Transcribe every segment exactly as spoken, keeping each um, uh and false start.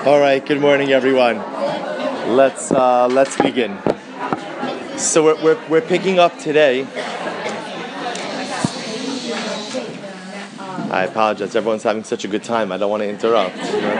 All right. Good morning, everyone. Let's uh, let's begin. So we're, we're we're picking up today. I apologize. Everyone's having such a good time. I don't want to interrupt. But,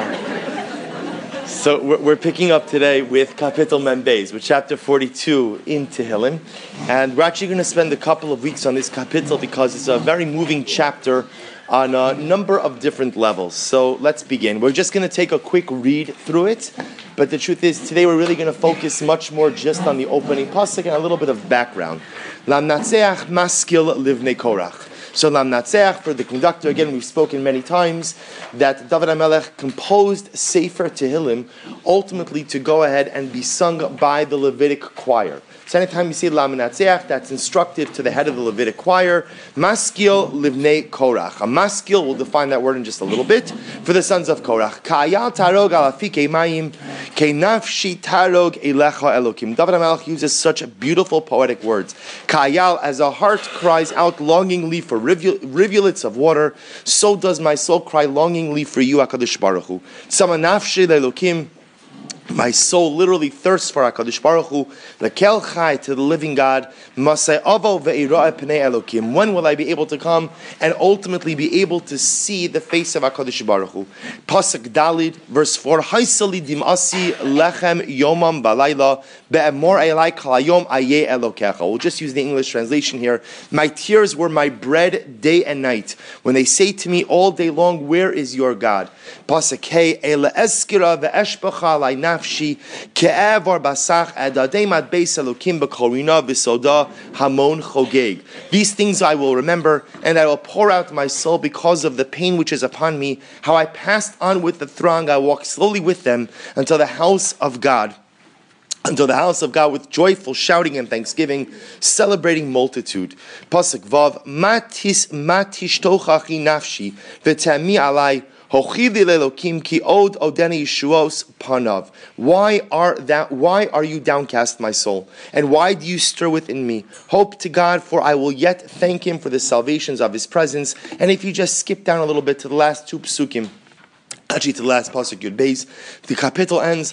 uh, so we're, we're picking up today with Kapitel Mem Beis, with chapter forty-two in Tehillim, and we're actually going to spend a couple of weeks on this kapitel because it's a very moving chapter on a number of different levels. So let's begin. We're just going to take a quick read through it, but the truth is, today we're really going to focus much more just on the opening pasuk and a little bit of background. Lamnatseach maskil livnei Korach. So Lamnatseach, for the conductor, again, we've spoken many times that David HaMelech composed Sefer Tehillim ultimately to go ahead and be sung by the Levitic choir. So anytime you see Lamnatseach, that's instructive to the head of the Levitic choir. Maskil livnei Korach. A maskil, we'll define that word in just a little bit, for the sons of Korach. Ka'ayal tarog al afikei mayim, ke'nafshi tarog elecha elokim. David HaMelech uses such beautiful poetic words. Ka'ayal, as a heart cries out longingly for rivulets of water, so does my soul cry longingly for you, HaKadosh Baruch Hu. Sama nafshi le'elokim. My soul literally thirsts for HaKadosh Baruch Hu, lekel chai, to the living God. Masay avo ve'ira'e pnei Elokim. When will I be able to come and ultimately be able to see the face of HaKadosh Baruch Hu? Pasuk Dalid, verse four. Haisali dimasi lechem yomam balayla be'emor elai kalayom aye elokecha. We'll just use the English translation here. My tears were my bread day and night, when they say to me all day long, where is your God? Pasuk Hey, ele eskira ve'eshbacha lai nafshi ke'evar basach adadeimat beis elokim b'korina v'soda hamon chogeg. These things I will remember, and I will pour out my soul because of the pain which is upon me. How I passed on with the throng, I walked slowly with them until the house of God. Until the house of God with joyful shouting and thanksgiving, celebrating multitude. Pasuk Vav, matis matishtochachi nafshi v'tami alai. Why are that? Why are you downcast, my soul? And why do you stir within me? Hope to God, for I will yet thank Him for the salvations of His presence. And if you just skip down a little bit to the last two psukim, actually to the last pasuk Yud Beis, the kapitel ends.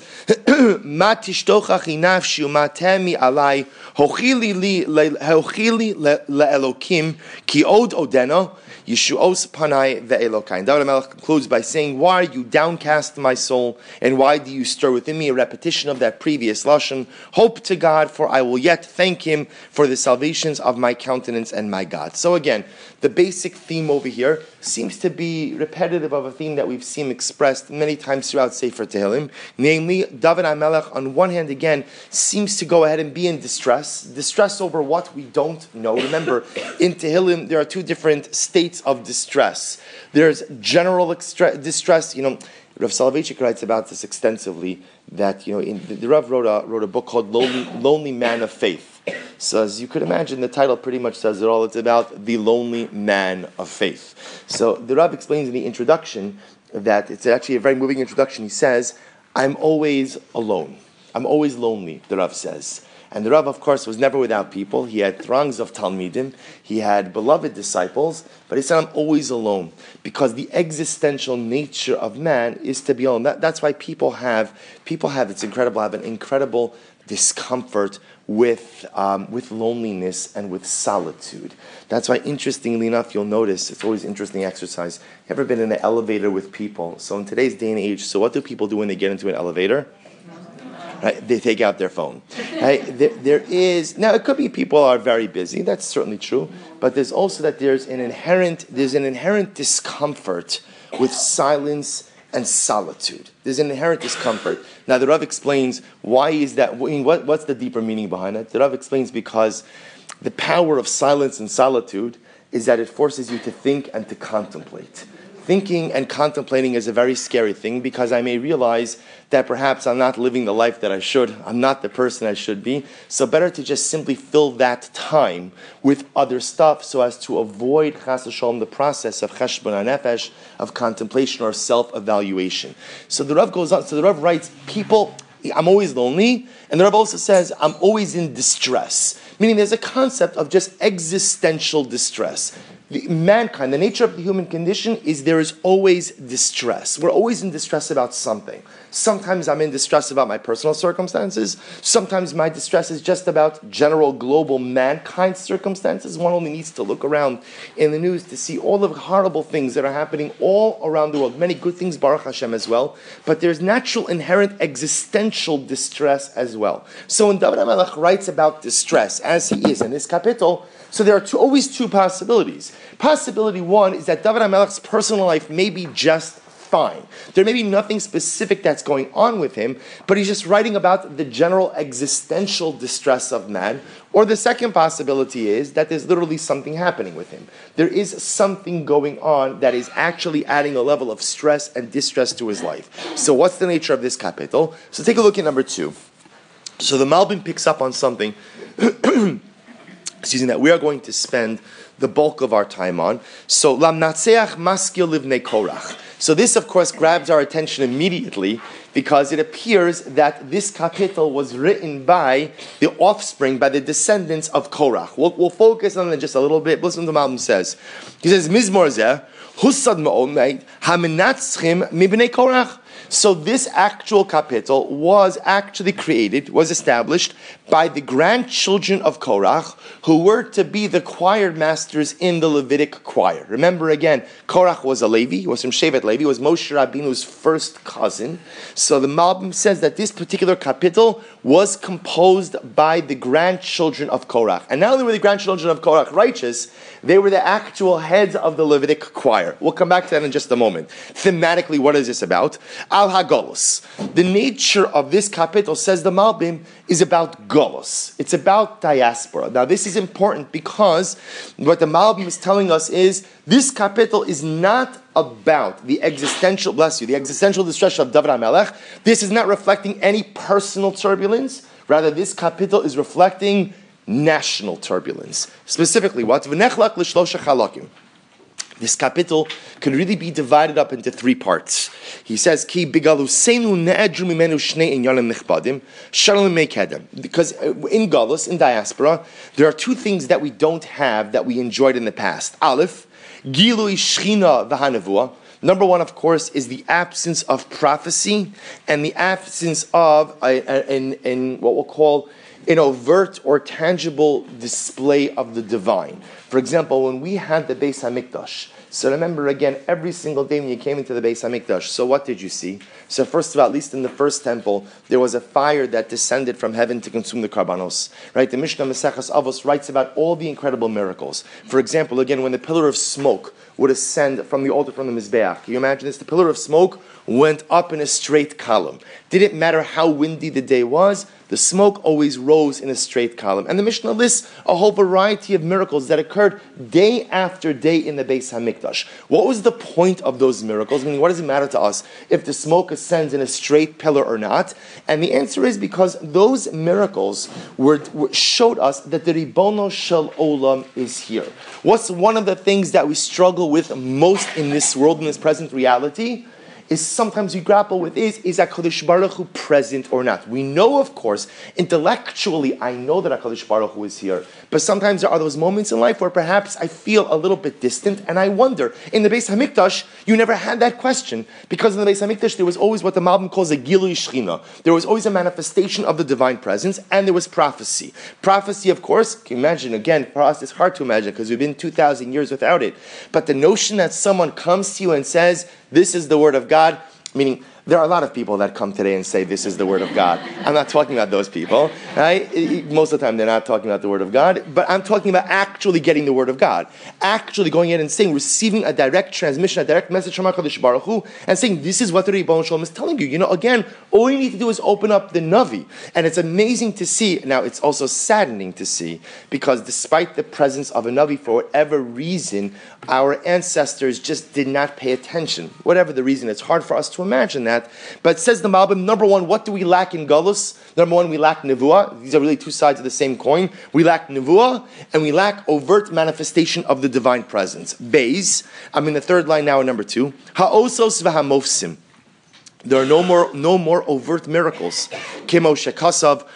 Matishtochachi nafshi umatemi alai hochili li hochili leelokim ki od odena. Yeshuos panai ve'elokai. David HaMelech concludes by saying, why are you downcast, my soul, and why do you stir within me? A repetition of that previous lashon. Hope to God, for I will yet thank Him for the salvations of my countenance and my God. So again, the basic theme over here seems to be repetitive of a theme that we've seen expressed many times throughout Sefer Tehillim. Namely, David HaMelech, on one hand, again, seems to go ahead and be in distress. Distress over what we don't know. Remember, in Tehillim, there are two different states of distress. There's general extra- distress. You know, Rav Soloveitchik writes about this extensively. That you know, in, the, the Rav wrote a wrote a book called "Lonely Lonely Man of Faith." So, as you could imagine, the title pretty much says it all. It's about the lonely man of faith. So, the Rav explains in the introduction that it's actually a very moving introduction. He says, "I'm always alone. I'm always lonely." The Rav says. And the Rav, of course, was never without people. He had throngs of Talmidim. He had beloved disciples. But he said, I'm always alone. Because the existential nature of man is to be alone. That, that's why people have, people have, it's incredible, have an incredible discomfort with um, with loneliness and with solitude. That's why, interestingly enough, you'll notice, it's always interesting exercise. You ever been in an elevator with people? So in today's day and age, so what do people do when they get into an elevator? Right, they take out their phone. Right? There, there is now. It could be people are very busy. That's certainly true. But there's also that there's an inherent there's an inherent discomfort with silence and solitude. There's an inherent discomfort. Now the Rav explains why is that. I mean, what, what's the deeper meaning behind it? The Rav explains because the power of silence and solitude is that it forces you to think and to contemplate. Thinking and contemplating is a very scary thing because I may realize that perhaps I'm not living the life that I should. I'm not the person I should be. So better to just simply fill that time with other stuff so as to avoid, chas v'shalom, the process of cheshbon hanefesh, of contemplation or self-evaluation. So the Rav goes on, so the Rav writes, people, I'm always lonely, and the Rav also says, I'm always in distress. Meaning there's a concept of just existential distress. the mankind, the nature of the human condition is there is always distress. We're always in distress about something. Sometimes I'm in distress about my personal circumstances. Sometimes my distress is just about general global mankind circumstances. One only needs to look around in the news to see all the horrible things that are happening all around the world. Many good things, Baruch Hashem, as well. But there's natural, inherent, existential distress as well. So when David HaMelech writes about distress, as he is in this kapitel, so there are two, always two possibilities. Possibility one is that David HaMelech's personal life may be just fine. There may be nothing specific that's going on with him, but he's just writing about the general existential distress of man. Or the second possibility is that there's literally something happening with him. There is something going on that is actually adding a level of stress and distress to his life. So what's the nature of this kapitel? So take a look at number two. So the Malbim picks up on something excuse me, that we are going to spend the bulk of our time on. So, Lam Natseach Maskil Livnei Korach. So this, of course, grabs our attention immediately because it appears that this kapitel was written by the offspring, by the descendants of Korach. We'll, we'll focus on it just a little bit. Listen to what the Malbim says. He says, Mizmor Zeh, Husad Ma'omed, Hamenatzchim Mibnei Korach. So this actual kapitel was actually created, was established by the grandchildren of Korach, who were to be the choir masters in the Levitic choir. Remember again, Korach was a Levi, he was from Shevet Levi, he was Moshe Rabbeinu's first cousin. So the Malbim says that this particular kapitel was composed by the grandchildren of Korach. And not only were the grandchildren of Korach righteous, they were the actual heads of the Levitic choir. We'll come back to that in just a moment. Thematically, what is this about? Al HaGolus. The nature of this kapitel, says the Malbim, is about Golus. It's about diaspora. Now this is important because what the Malbim is telling us is this kapitel is not about the existential, bless you, the existential distress of David HaMelech. This is not reflecting any personal turbulence. Rather, this kapitel is reflecting national turbulence. Specifically, what? V'nechlak l'shlosha chalakim. This kapitel can really be divided up into three parts. He says, "Ki bigalusenu ne'edru mimenu shnei inyanim nichbadim shalom mekedem." Because in Galus, in diaspora, there are two things that we don't have that we enjoyed in the past. Aleph, gilui shchina v'hanavua. Number one, of course, is the absence of prophecy and the absence of a, a, in, in what we'll call an overt or tangible display of the divine. For example, when we had the Beis HaMikdash, so remember again, every single day when you came into the Beis HaMikdash, so what did you see? So first of all, at least in the first temple, there was a fire that descended from heaven to consume the karbanos. Right? The Mishnah Maseches Avos writes about all the incredible miracles. For example, again, when the pillar of smoke would ascend from the altar from the Mizbeach, can you imagine this? The pillar of smoke went up in a straight column. Didn't matter how windy the day was, the smoke always rose in a straight column. And the Mishnah lists a whole variety of miracles that occurred day after day in the Beis HaMikdash. What was the point of those miracles? Meaning, what does it matter to us if the smoke ascends in a straight pillar or not? And the answer is because those miracles were, were showed us that the Ribono Shel Olam is here. What's one of the things that we struggle with most in this world, in this present reality? Is sometimes we grapple with is, is HaKadosh Baruch Hu present or not? We know, of course, intellectually, I know that HaKadosh Baruch Hu is here. But sometimes there are those moments in life where perhaps I feel a little bit distant, and I wonder. In the Beis HaMikdash, you never had that question, because in the Beis HaMikdash, there was always what the Malbim calls a Gilui Shechina. There was always a manifestation of the divine presence, and there was prophecy. Prophecy, of course, can you imagine, again, for us, it's hard to imagine, because we've been two thousand years without it. But the notion that someone comes to you and says, this is the word of God, meaning there are a lot of people that come today and say this is the word of God. I'm not talking about those people, right? Most of the time they're not talking about the word of God, but I'm talking about actually getting the word of God. Actually going in and saying, receiving a direct transmission, a direct message from HaKadosh Baruch Hu, and saying, this is what the Ribono Shel Olam is telling you. You know, again, all you need to do is open up the Navi. And it's amazing to see, now it's also saddening to see, because despite the presence of a Navi, for whatever reason, our ancestors just did not pay attention. Whatever the reason, it's hard for us to imagine that. But it says the Malbim, number one, what do we lack in Galus? Number one, we lack Nevuah. These are really two sides of the same coin. We lack Nevuah, and we lack overt manifestation of the divine presence. Beis, I'm in the third line now in number two. Ha'osos v'hamofsim. There are no more no more overt miracles. Kemo shekasav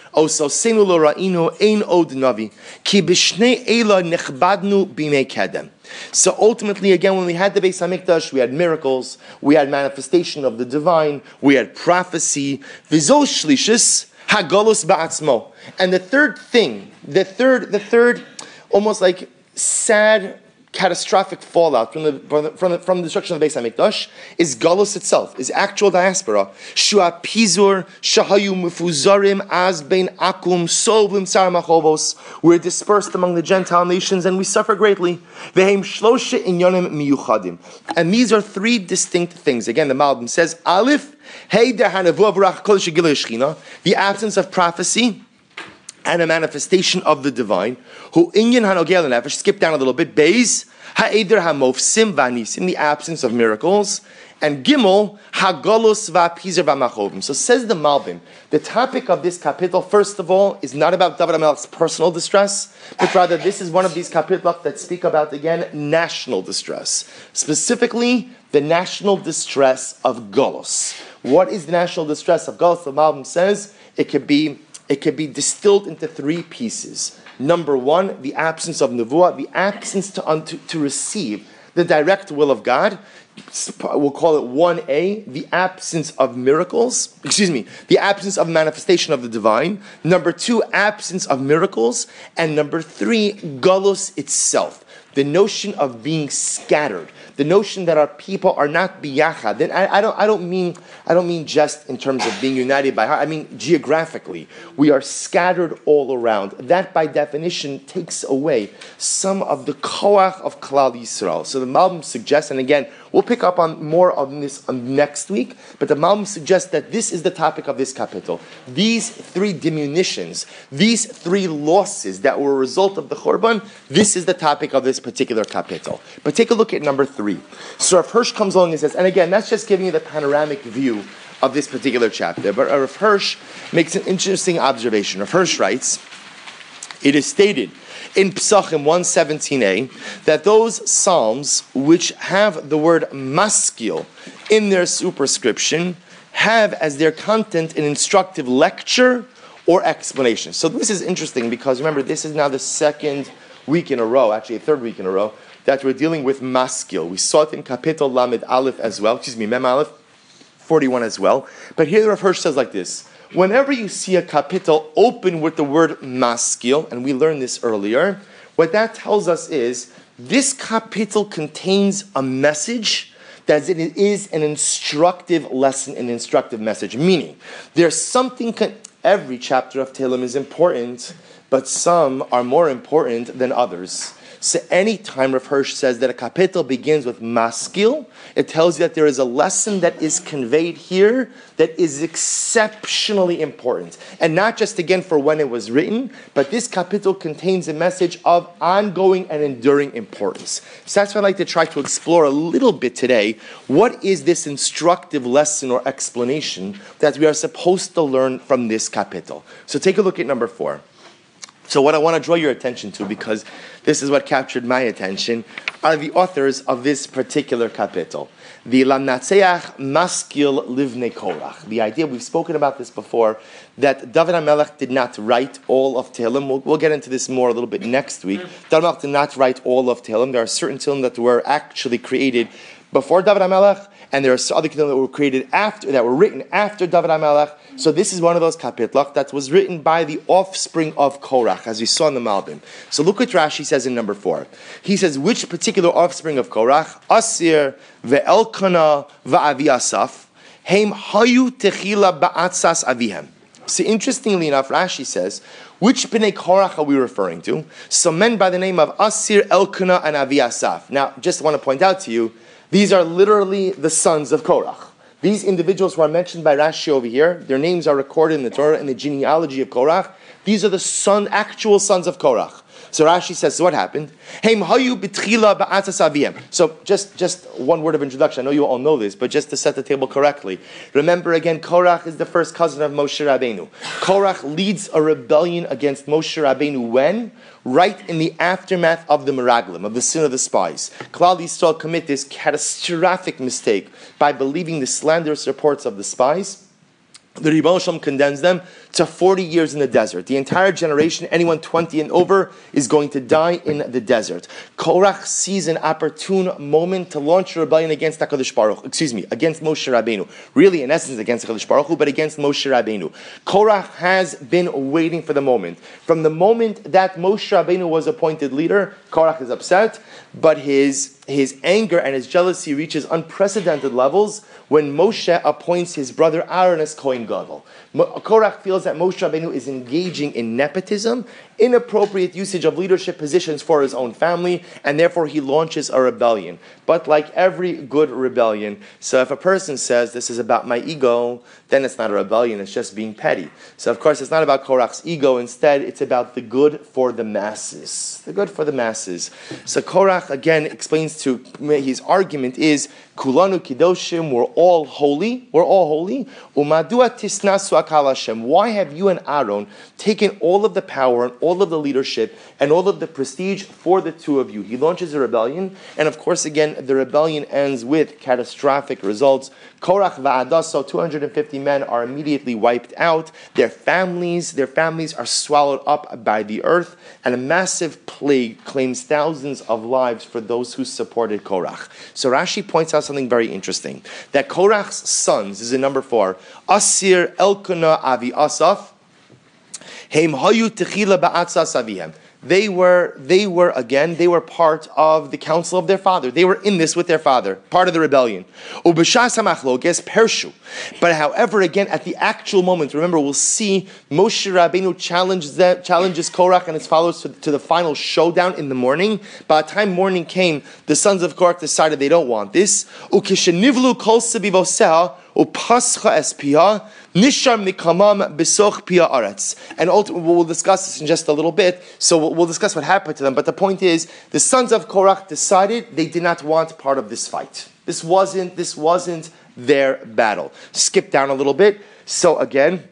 Ososenu lo ra'inu ein od navi, ki b'shnei eila nechbadnu b'mei kedem. So ultimately, again, when we had the Beis HaMikdash, we had miracles, we had manifestation of the divine, we had prophecy. V'zo shlishis hagolus ba'atzmo. And the third thing, the third, the third, almost like sad, catastrophic fallout from the from the, from the, from the destruction of the Beis HaMikdash is Galus itself, is actual diaspora. Shua pizur shahayu mufuzarim az bein akum sovlim sar machovos. We're dispersed among the Gentile nations and we suffer greatly. Vehem shloshe inyonim miyuchadim. And these are three distinct things. Again, the Malbim says, Aleph, hey der hanavu avrach kol shegilui shechina, the absence of prophecy and a manifestation of the divine. Who inyan hanogel nefesh. Skip down a little bit. Beis ha'eder hamofsim v'anisim, the absence of miracles, and gimel hagolus v'apizar v'machovim. So says the Malbim, the topic of this kapitel, first of all, is not about David HaMelech's personal distress, but rather this is one of these kapitlos that speak about, again, national distress, specifically the national distress of Golos. What is the national distress of Golos? The Malbim says it could be It can be distilled into three pieces. Number one, the absence of nevuah, the absence to, un, to, to receive the direct will of God. We'll call it one A, the absence of miracles. Excuse me, the absence of manifestation of the divine. Number two, absence of miracles. And number three, galus itself. The notion of being scattered, the notion that our people are not biyachad. Then I, I don't, I don't mean, I don't mean just in terms of being united by heart. I mean geographically, we are scattered all around. That, by definition, takes away some of the koach of Klal Yisrael. So the Malbim suggests, and again, we'll pick up on more on this um, next week. But the Malbim suggests that this is the topic of this kapitel. These three diminutions, these three losses that were a result of the Churban, this is the topic of this particular kapitel. But take a look at number three. So Rav Hirsch comes along and says, and again, that's just giving you the panoramic view of this particular chapter. But Rav Hirsch makes an interesting observation. Rav Hirsch writes, it is stated in Psachim one seventeen a that those psalms which have the word maskil in their superscription have as their content an instructive lecture or explanation. So this is interesting because remember, this is now the second week in a row, actually a third week in a row, that we're dealing with maskil. We saw it in Kapitel Lamed Aleph as well, excuse me, Mem Aleph forty-one as well. But here Rav Hirsch says like this: whenever you see a kapitel open with the word maskil, and we learned this earlier, what that tells us is this kapitel contains a message that it is an instructive lesson, an instructive message. Meaning, there's something. Con- every chapter of Tehillim is important, but some are more important than others. So any time Rav Hirsch says that a kapitel begins with maskil, it tells you that there is a lesson that is conveyed here that is exceptionally important. And not just, again, for when it was written, but this kapitel contains a message of ongoing and enduring importance. So that's what I'd like to try to explore a little bit today. What is this instructive lesson or explanation that we are supposed to learn from this kapitel? So take a look at number four. So what I want to draw your attention to, because this is what captured my attention, are the authors of this particular kapitel. The Lamnatseach Maskil Livnei Korach. The idea, we've spoken about this before, that David HaMelech did not write all of Tehillim. We'll, we'll get into this more a little bit next week. David HaMelech did not write all of Tehillim. There are certain Tehillim that were actually created before David HaMelech, and there are other Tehillim that were created after, that were written after David HaMelech. So this is one of those kapitlach that was written by the offspring of Korach, as we saw in the Malbim. So look what Rashi says in number four. He says, which particular offspring of Korach? Asir ve'elkana va'avi Asaf, heim hayu techila ba'atzas avihem. So interestingly enough, Rashi says, which Bnei Korach are we referring to? Some men by the name of Asir, Elkanah, and Avi Asaf. Now, just want to point out to you, these are literally the sons of Korach. These individuals who are mentioned by Rashi over here, their names are recorded in the Torah in the genealogy of Korach. These are the son, actual sons of Korach. So Rashi says, so what happened? So just, just one word of introduction. I know you all know this, but just to set the table correctly. Remember again, Korach is the first cousin of Moshe Rabbeinu. Korach leads a rebellion against Moshe Rabbeinu when? Right in the aftermath of the Meraglim, of the sin of the spies. Klal Yisrael commit this catastrophic mistake by believing the slanderous reports of the spies. the Ribbono Shel Olam condemns them to forty years in the desert. The entire generation, anyone twenty and over, is going to die in the desert. Korach sees an opportune moment to launch a rebellion against HaKadosh Baruch Hu, excuse me, against Moshe Rabbeinu. Really, in essence, against HaKadosh Baruch Hu, but against Moshe Rabbeinu. Korach has been waiting for the moment. From the moment that Moshe Rabbeinu was appointed leader, Korach is upset, but his his anger and his jealousy reaches unprecedented levels when Moshe appoints his brother Aaron as Kohen Gadol. Korach feels that Moshe Rabbeinu is engaging in nepotism, inappropriate usage of leadership positions for his own family, and therefore he launches a rebellion. But like every good rebellion, so if a person says, this is about my ego, then it's not a rebellion, it's just being petty. So of course it's not about Korach's ego, instead it's about the good for the masses. The good for the masses. So Korach again explains to, his argument is, Kulanu Kidoshim, we're all holy, we're all holy. Umadua tisnasu akal Hashem. Why have you and Aaron taken all of the power and all of the leadership and all of the prestige for the two of you? He launches a rebellion, and of course again, the rebellion ends with catastrophic results. Korach va'adaso, two hundred fifty men are immediately wiped out. Their families, their families are swallowed up by the earth, and a massive plague claims thousands of lives for those who supported Korach. So Rashi points out something very interesting, that Korach's sons, this is in number four, Asir, Elkanah, Avi Asaf, Heim Hayu Techila Ba'atzas Avihem. They were, they were, again, they were part of the council of their father. They were in this with their father, part of the rebellion. Ubeshas hamachloges pershu. But however, again, at the actual moment, remember, we'll see Moshe Rabbeinu challenges, them, challenges Korach and his followers to, to the final showdown in the morning. By the time morning came, the sons of Korach decided they don't want this. Ukishenivlu kol sebivoseh upascha espia. Nisham nikamam besoch pia aretz. And ultimately, we'll discuss this in just a little bit, so we'll, we'll discuss what happened to them. But the point is, the sons of Korach decided they did not want part of this fight. This wasn't, this wasn't their battle. Skip down a little bit. So again,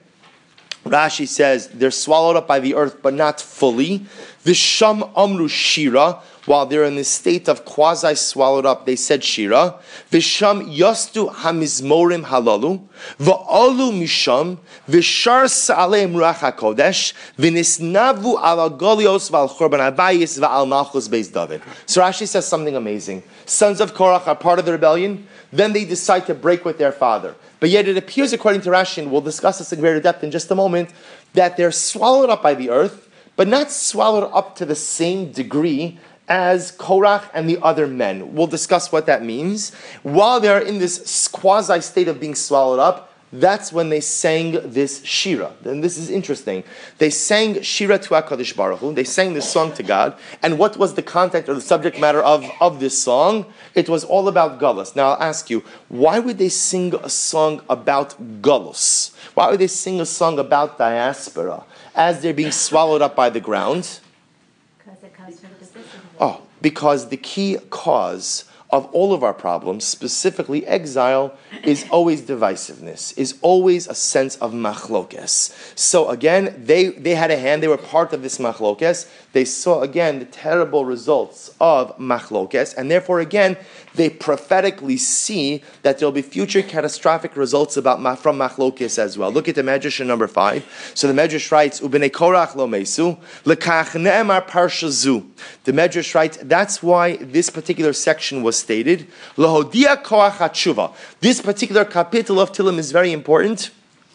Rashi says they're swallowed up by the earth, but not fully. Visham amru shira. While they're in this state of quasi swallowed up, they said shira. Visham yastu hamizmorim halalu. Va'alu misham. Vishar sa'aleim ruach hakodesh. V'nisnavu ala golios v'al chorban abayis v'al malchus beis David. So Rashi says something amazing. Sons of Korach are part of the rebellion. Then they decide to break with their father. But yet it appears, according to Rashi, and we'll discuss this in greater depth in just a moment, that they're swallowed up by the earth, but not swallowed up to the same degree as Korach and the other men. We'll discuss what that means. While they're in this quasi state of being swallowed up, that's when they sang this shira. And this is interesting. They sang shira to HaKadosh Baruch Hu. They sang this song to God. And what was the content or the subject matter of, of this song? It was all about Galus. Now I'll ask you, why would they sing a song about Galus? Why would they sing a song about diaspora as they're being swallowed up by the ground? Because it comes from position. Oh, because the key cause of all of our problems, specifically exile, is always divisiveness, is always a sense of machlokes. So again, they, they had a hand, they were part of this machlokes. They saw again the terrible results of machlokes, and therefore again, they prophetically see that there will be future catastrophic results about from machlokes as well. Look at the Medrash in number five. So the Medrash writes, "Ubenei Korach lo mesu, lekach ne'emar parsha zu." The Medrash writes, that's why this particular section was stated. Lahodia koach hatshuva. This particular kapitel of Tehillim is very important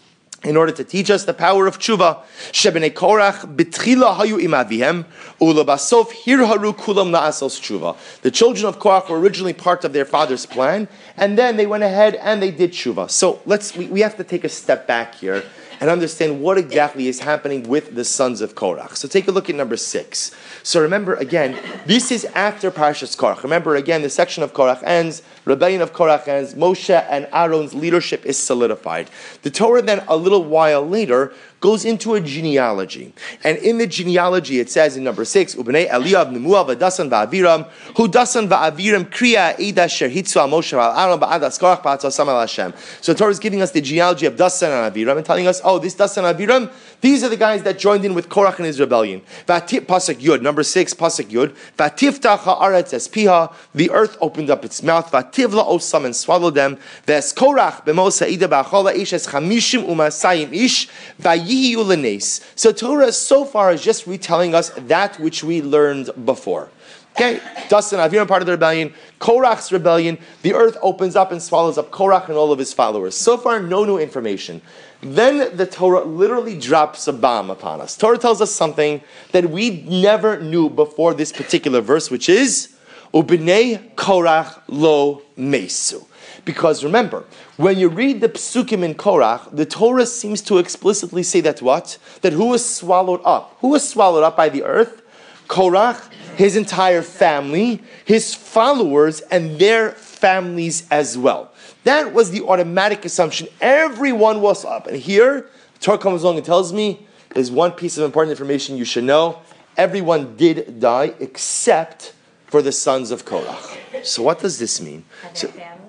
in order to teach us the power of tshuva. Shebenei Korach betchila hayu im avihem ulebasof hirharu kulam la'asos tshuva. The children of Korach were originally part of their father's plan, and then they went ahead and they did tshuva. So let's we, we have to take a step back here and understand what exactly is happening with the sons of Korach. So take a look at number six. So remember again, this is after Parashas Korach. Remember again, the section of Korach ends, rebellion of Korach ends, Moshe and Aaron's leadership is solidified. The Torah then, a little while later, goes into a genealogy. And in the genealogy, it says in number six, Ubnei Eliyav Nemuah v'dasan v'aviram, hu dasan v'aviram kriya eda sher hitzu al Moshe v'al Aaron ba'adas korach ba'atzosam al Hashem. So the Torah is giving us the genealogy of Dasan and Aviram and telling us, oh, this Dasan and Aviram, these are the guys that joined in with Korach in his rebellion. V'atif pasuk Yud, number six, pasuk Yud, v'atiftach ha'aretz es piha, the earth opened up its mouth, v'ativla osam, and swallowed them, v'es Korach b'mos ha'ida ba'achola ish es chamishim u'masayim ish, v'yihiyu l'neis. So Torah so far is just retelling us that which we learned before. Okay, Dasan and Aviram part of the rebellion, Korach's rebellion, the earth opens up and swallows up Korach and all of his followers. So far, no new information. Then the Torah literally drops a bomb upon us. Torah tells us something that we never knew before this particular verse, which is, Ubnei Korach lo mesu. Because remember, when you read the psukim in Korach, the Torah seems to explicitly say that what? That who was swallowed up? Who was swallowed up by the earth? Korach, his entire family, his followers, and their families as well. That was the automatic assumption. Everyone was up. And here, the Torah comes along and tells me, there's one piece of important information you should know. Everyone did die except for the sons of Korach. So what does this mean? So,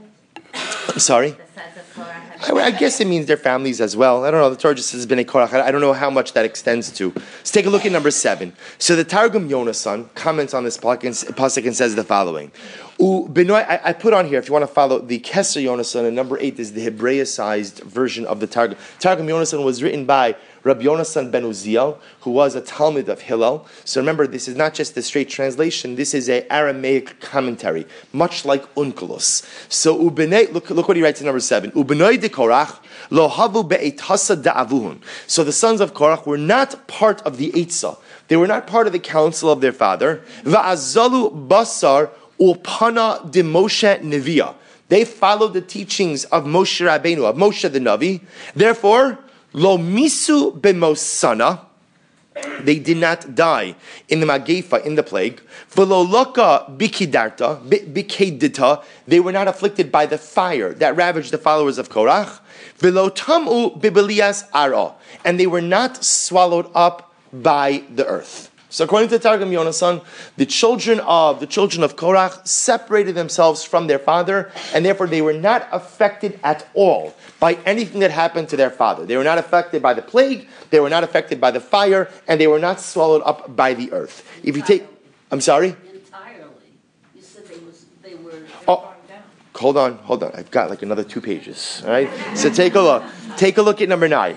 I'm sorry? The sons of Korach. I, I guess it means their families as well. I don't know. The Torah just says Bnei Korach. I, I don't know how much that extends to. Let's take a look at number seven. So the Targum Yonasan comments on this pasuk and says the following. U, Benoy, I, I put on here, if you want to follow the Keser Yonasan, and number eight is the Hebraicized version of the Targum. Targum Yonasan was written by Rabbi Yonasan ben Uziel, who was a Talmud of Hillel. So remember, this is not just the straight translation, this is an Aramaic commentary, much like Unkelos. So, Ubenei, look, look what he writes in number seven. Ubenoi de Korach, lo havu be'etasa da'avuhun. So the sons of Korach were not part of the Eitzah. They were not part of the council of their father. Va'azalu basar upana de Moshe Neviah. They followed the teachings of Moshe Rabbeinu, of Moshe the Navi. Therefore, Lo misu b'mosana, they did not die in the Magefa, in the plague. V'lo loka bikidarta, bikedita, they were not afflicted by the fire that ravaged the followers of Korach. V'lo tamu b'belias ara, and they were not swallowed up by the earth. So according to Targum Yonasan, the children of the children of Korach separated themselves from their father, and therefore they were not affected at all by anything that happened to their father. They were not affected by the plague, they were not affected by the fire, and they were not swallowed up by the earth. If you take, I'm sorry? Entirely. You said they was they were Oh, hold on, hold on. I've got like another two pages. All right. So take a look. Take a look at number nine.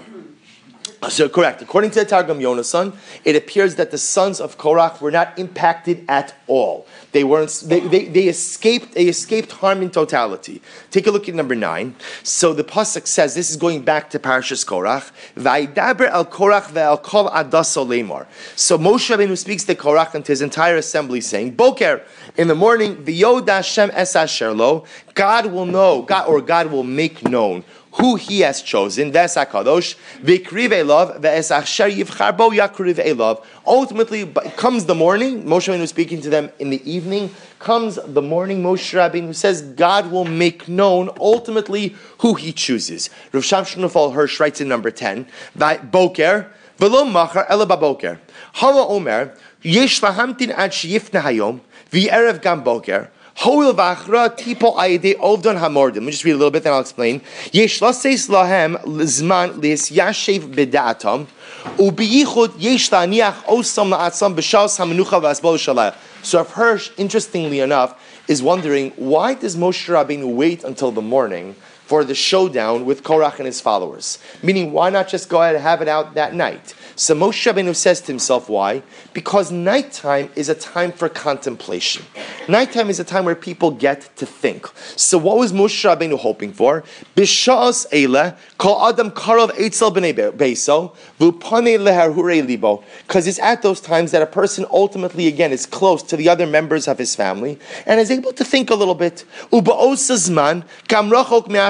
So correct. According to the Targum Yonasan, it appears that the sons of Korach were not impacted at all. They weren't. They, they, they escaped. They escaped harm in totality. Take a look at number nine. So the pasuk says, this is going back to Parashas Korach. Vaydaber el Korach ve'el kol adaso lemar. So Moshe Rabbeinu speaks to Korach and to his entire assembly, saying, "Boker, in the morning, v'yoda Hashem es asher lo, God will know, God or God will make known who He has chosen, Ves HaKadosh, V'kriv Elav, Ves Asher Yivchar Bo Yakriv Elav. Ultimately, comes the morning, Moshe Rabbeinu speaking to them in the evening, comes the morning, Moshe Rabbeinu says, God will make known, ultimately, who He chooses. Rav Shamshon Nefal Hirsch writes in number ten, Boker, V'lo Machar Ela Baboker, Hala Omer, Yesh Lahamtin Ad Sheyifna Hayom, V'erev Gam Boker, Hoil v'achra tipo ayde ovdon hamordim. Let me just read a little bit, then I'll explain. Yesh laseis lahem zman lis yashev b'da'atam u'biyichud yesh la'aniach osam la'atzam b'shas hamenucha v'asbol shalayach. So Rav Hirsch, interestingly enough, is wondering, why does Moshe Rabbeinu wait until the morning for the showdown with Korach and his followers? Meaning, why not just go ahead and have it out that night? So Moshe Rabbeinu says to himself, why? Because nighttime is a time for contemplation. Nighttime is a time where people get to think. So what was Moshe Rabbeinu hoping for? B'sha'as eile, kol adam karov eitzel b'nei beiso, v'upanei leharurei libo. Because it's at those times that a person ultimately, again, is close to the other members of his family and is able to think a little bit. Uba'os zman, kam rachok me'asher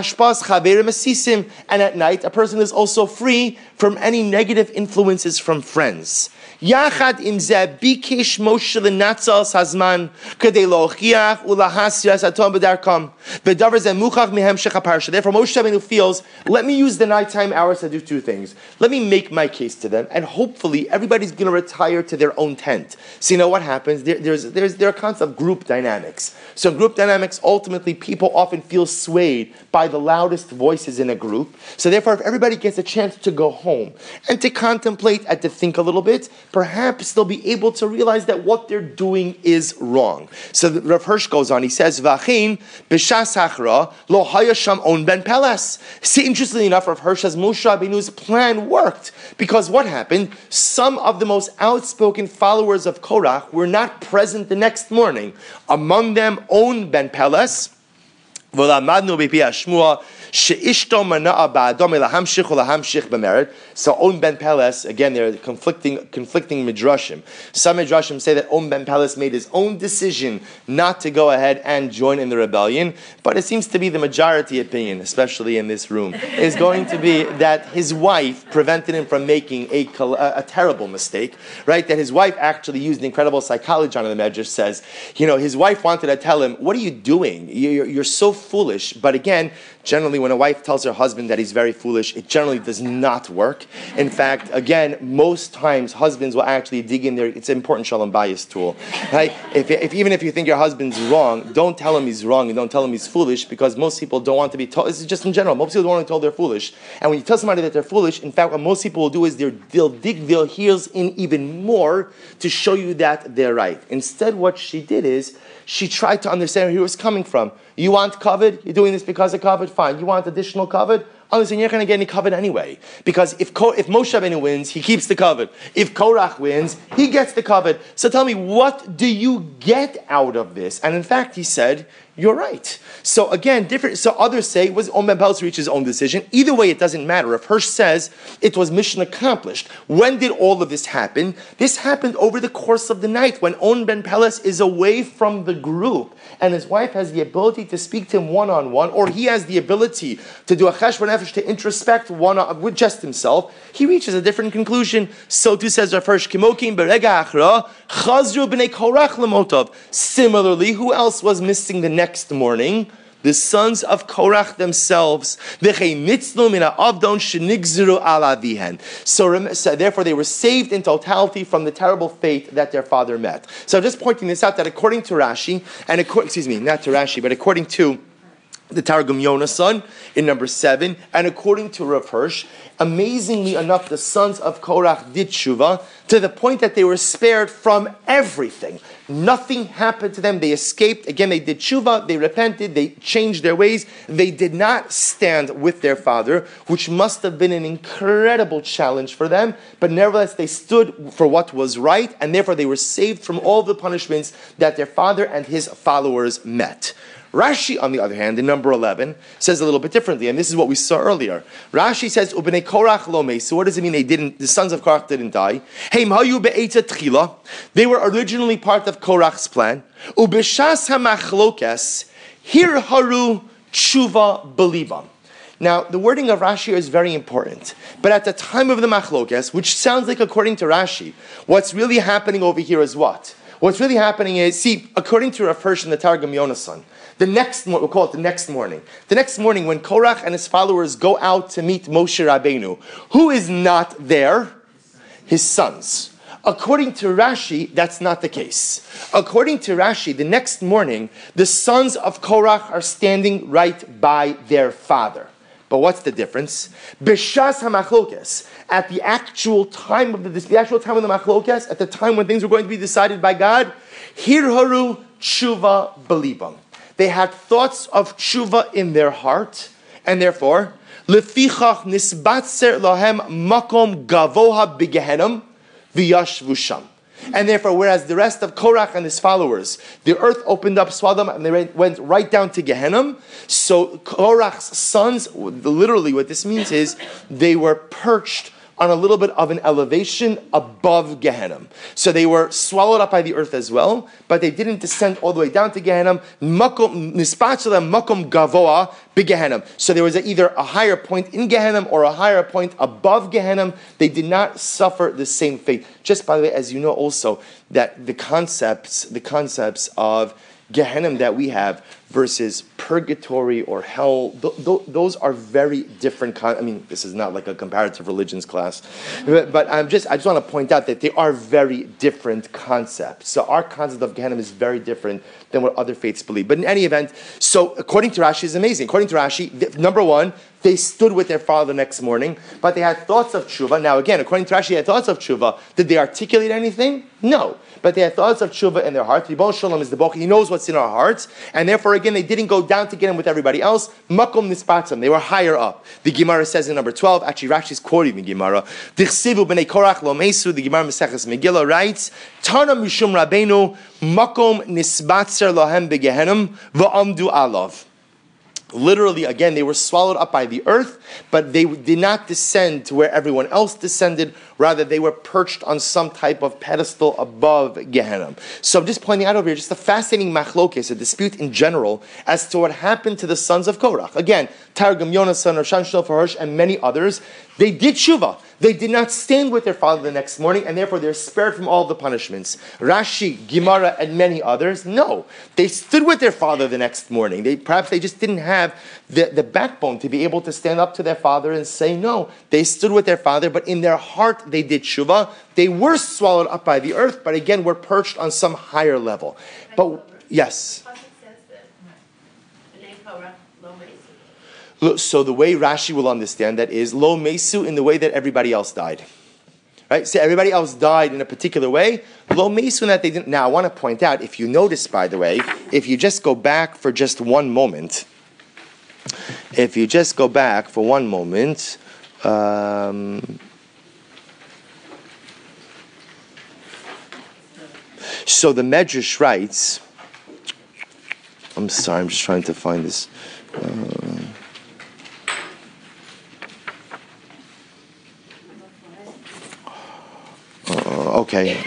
Mehashpas chaverim asisim. And at night, a person is also free from any negative influences from friends. Yachad im zeh bikesh Moshe l'natzal sazman kedei lochiach ulahasiyas atom b'darkam v'davar zeh muchach mehemshech haparsha. Therefore, Moshe Rabbeinu feels, let me use the nighttime hours to do two things. Let me make my case to them, and hopefully everybody's going to retire to their own tent. So you know what happens? There, there's, there's, there are concepts of group dynamics. So in group dynamics, ultimately, people often feel swayed by the loudest voices in a group. So therefore, if everybody gets a chance to go home and to contemplate and to think a little bit, perhaps they'll be able to realize that what they're doing is wrong. So Rav Hirsch goes on, he says, V'achin b'shas hachra lo haya sham on ben peles. See, interestingly enough, Rav Hirsch says Moshe Rabbeinu's plan worked, because what happened? Some of the most outspoken followers of Korach were not present the next morning. Among them, On ben Peles, v'lamadnu b'pi hashmua, she'ishto mana'a ba'adom lahamshich ulahamshich b'mered. So On ben Peles, again, there are conflicting, conflicting midrashim. Some midrashim say that On ben Peles made his own decision not to go ahead and join in the rebellion, but it seems to be the majority opinion, especially in this room, is going to be that his wife prevented him from making a, a, a terrible mistake, right? That his wife actually used incredible psychology on the Medrash says, you know, his wife wanted to tell him, what are you doing? You're, you're so foolish. But again, generally when a wife tells her husband that he's very foolish, it generally does not work. In fact, again, most times husbands will actually dig in there. It's an important shalom bayis tool, right? If, if even if you think your husband's wrong, don't tell him he's wrong and don't tell him he's foolish, because most people don't want to be told. This is just in general. Most people don't want to be told they're foolish. And when you tell somebody that they're foolish, in fact, what most people will do is they'll dig their heels in even more to show you that they're right. Instead, what she did is she tried to understand where he was coming from. You want kavod? You're doing this because of kavod? Fine. You want additional kavod? Understand, you're not going to get any kavod anyway. Because if Ko, if Moshe Rabbeinu wins, he keeps the kavod. If Korach wins, he gets the kavod. So tell me, what do you get out of this? And in fact, he said, you're right. So again, different. So others say, was On ben Peles reach his own decision? Either way, it doesn't matter. If Hirsch says it was mission accomplished, when did all of this happen? This happened over the course of the night when On ben Peles is away from the group and his wife has the ability to speak to him one-on-one, or he has the ability to do a cheshbon nefesh, to introspect one on, with just himself. He reaches a different conclusion. So too says Rav Hirsch, Kimokim berega achra chazru b'nei Korach lemotov. Similarly, who else was missing the next morning? The sons of Korach themselves. So, so therefore they were saved in totality from the terrible fate that their father met. So I'm just pointing this out, that according to Rashi, and according, excuse me, not to Rashi, but according to the Targum Yonasan in number seven, and according to Rav Hirsch, amazingly enough, the sons of Korach did tshuva to the point that they were spared from everything. Nothing happened to them. They escaped. Again, they did tshuva, they repented, they changed their ways. They did not stand with their father, which must have been an incredible challenge for them, but nevertheless, they stood for what was right, and therefore they were saved from all the punishments that their father and his followers met. Rashi, on the other hand, in number eleven, says a little bit differently, and this is what we saw earlier. Rashi says, "Ubnei Korach lo mesu." So what does it mean? They didn't. The sons of Korach didn't die. Heim hayu be'etza tchila. They were originally part of Korach's plan. Ubeshas hamachlokes hir haru tshuva belibam. Now, the wording of Rashi is very important. But at the time of the machlokes, which sounds like according to Rashi, what's really happening over here is what? What's really happening is, see, according to Rav Hirsch in the Targum Yonasan, the next, we'll call it the next morning. The next morning, when Korach and his followers go out to meet Moshe Rabbeinu, who is not there? His sons. According to Rashi, that's not the case. According to Rashi, the next morning, the sons of Korach are standing right by their father. But what's the difference? B'shas hamachlokes, at the actual time of the, the actual time of the machlokes, at the time when things were going to be decided by God, hirharu tshuva belibam. They had thoughts of tshuva in their heart, and therefore, lefichach nisbatzer lahem makom gavoha b'gehenom v'yashvu sham. And therefore, whereas the rest of Korach and his followers, the earth opened up, swallowed them, and they went right down to Gehenna. So Korach's sons, literally what this means is, they were perched on a little bit of an elevation above Gehenna. So they were swallowed up by the earth as well, but they didn't descend all the way down to Gehenna. Makom nispatzelem makom gavoa b'Gehenna. So there was a, either a higher point in Gehenna or a higher point above Gehenna. They did not suffer the same fate. Just by the way, as you know also, that the concepts, the concepts of Gehenna that we have versus purgatory or hell, th- th- those are very different. Con- I mean, this is not like a comparative religions class, but, but I'm just I just want to point out that they are very different concepts. So our concept of Gehenna is very different than what other faiths believe. But in any event, so according to Rashi, is amazing. According to Rashi, th- number one, they stood with their father the next morning, but they had thoughts of tshuva. Now again, according to Rashi, they had thoughts of tshuva. Did they articulate anything? No. But they had thoughts of tshuva in their heart. Ribbon Shalom is the book. He knows what's in our hearts. And therefore, again, they didn't go down to get him with everybody else. Makom nispatzam. They were higher up. The Gemara says in number twelve, actually Rashi is quoting the Gemara. Dichsivu b'nei Korach lo mesu. The Gemara Maseches Megillah writes, Tana mishum rabbeinu makom nisbatzer lahem begehenim va'amdu alav. Literally, again, they were swallowed up by the earth, but they did not descend to where everyone else descended. Rather, they were perched on some type of pedestal above Gehenna. So I'm just pointing out over here, just a fascinating machlokes, a dispute in general, as to what happened to the sons of Korach. Again, Targum Yonasan, Roshan Shlomo Hirsch, and many others, they did tshuva. They did not stand with their father the next morning, and therefore they're spared from all the punishments. Rashi, Gemara, and many others, no. They stood with their father the next morning. They Perhaps they just didn't have the, the backbone to be able to stand up to their father and say no. They stood with their father, but in their heart they did tshuva. They were swallowed up by the earth, but again were perched on some higher level. But, yes? So the way Rashi will understand that is lo mesu in the way that everybody else died. Right? So everybody else died in a particular way. Lo mesu in that they didn't. Now I want to point out, if you notice, by the way, if you just go back for just one moment, if you just go back for one moment, um, so the Medrash writes, I'm sorry, I'm just trying to find this. Uh, Uh, okay.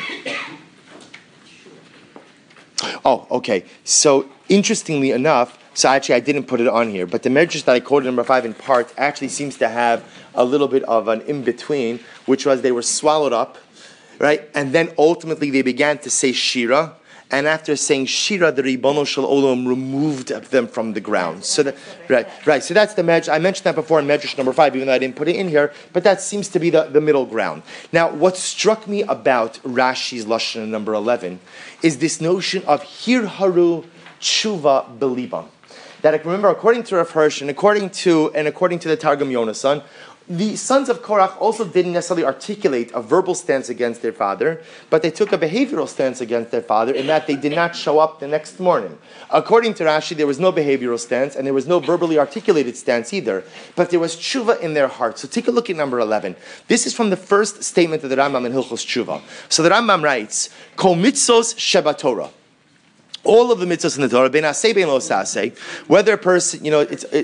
Oh, okay. So, interestingly enough, so actually I didn't put it on here, but the Medrash that I quoted number five in part actually seems to have a little bit of an in-between, which was they were swallowed up, right? And then ultimately they began to say Shira, and after saying Shira, the Ribono Shel Olam removed them from the ground. So that, right, right. So that's the Medrash. I mentioned that before in Medrash number five, even though I didn't put it in here. But that seems to be the, the middle ground. Now, what struck me about Rashi's lashon number eleven is this notion of Hirharu Tshuva Beliba. That, remember, according to Rav Hirsch and according to and according to the Targum Yonasan, the sons of Korach also didn't necessarily articulate a verbal stance against their father, but they took a behavioral stance against their father in that they did not show up the next morning. According to Rashi, there was no behavioral stance and there was no verbally articulated stance either, but there was tshuva in their heart. So take a look at number eleven. This is from the first statement of the Rambam in Hilchos Tshuva. So the Rambam writes, Kol mitzvos sheba Torah. All of the mitzvahs in the Torah, ben aseh ben lo saseh, whether a person, you know, it's... It,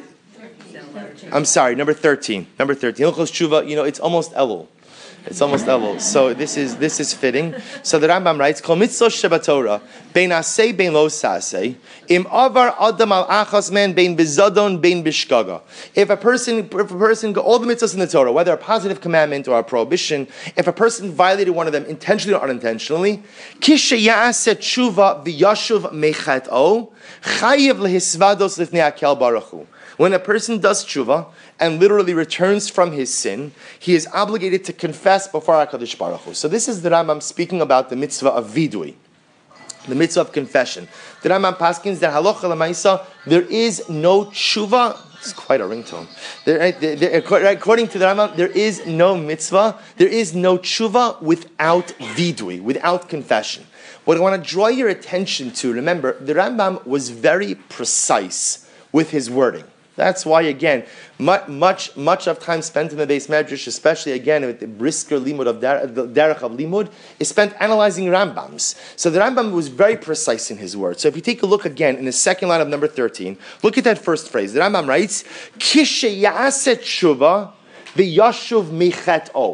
I'm sorry, number thirteen. Number thirteen. Hilchos Tshuva, you know, it's almost Elul. It's almost Elul. So this is this is fitting. So the Rambam writes, Kol mitzvah sheba Torah, bein aseh bein lo saseh, im avar adam al achas man bein bezadon bein bishkaga. If a person, if a person, all the mitzvahs in the Torah, whether a positive commandment or a prohibition, if a person violated one of them intentionally or unintentionally, kishe ya'aseh tshuva v'yashuv mechat'o, chayiv lehisvados lifnei hakel baruch hu. When a person does tshuva and literally returns from his sin, he is obligated to confess before HaKadosh Baruch Hu. So this is the Rambam speaking about the mitzvah of vidui, the mitzvah of confession. The Rambam paskins that halacha l'maisa, there is no tshuva. It's quite a ringtone. There, there, there, according to the Rambam, there is no mitzvah, there is no tshuva without vidui, without confession. What I want to draw your attention to, remember, the Rambam was very precise with his wording. That's why, again, much much, much of time spent in the Beis Medrash, especially again with the brisker limud of der, the derech of limud, is spent analyzing Rambams. So the Rambam was very precise in his words. So if you take a look again in the second line of number thirteen, look at that first phrase. The Rambam writes, "Kishe ya'aseh tshuva v'yashuv michet'o."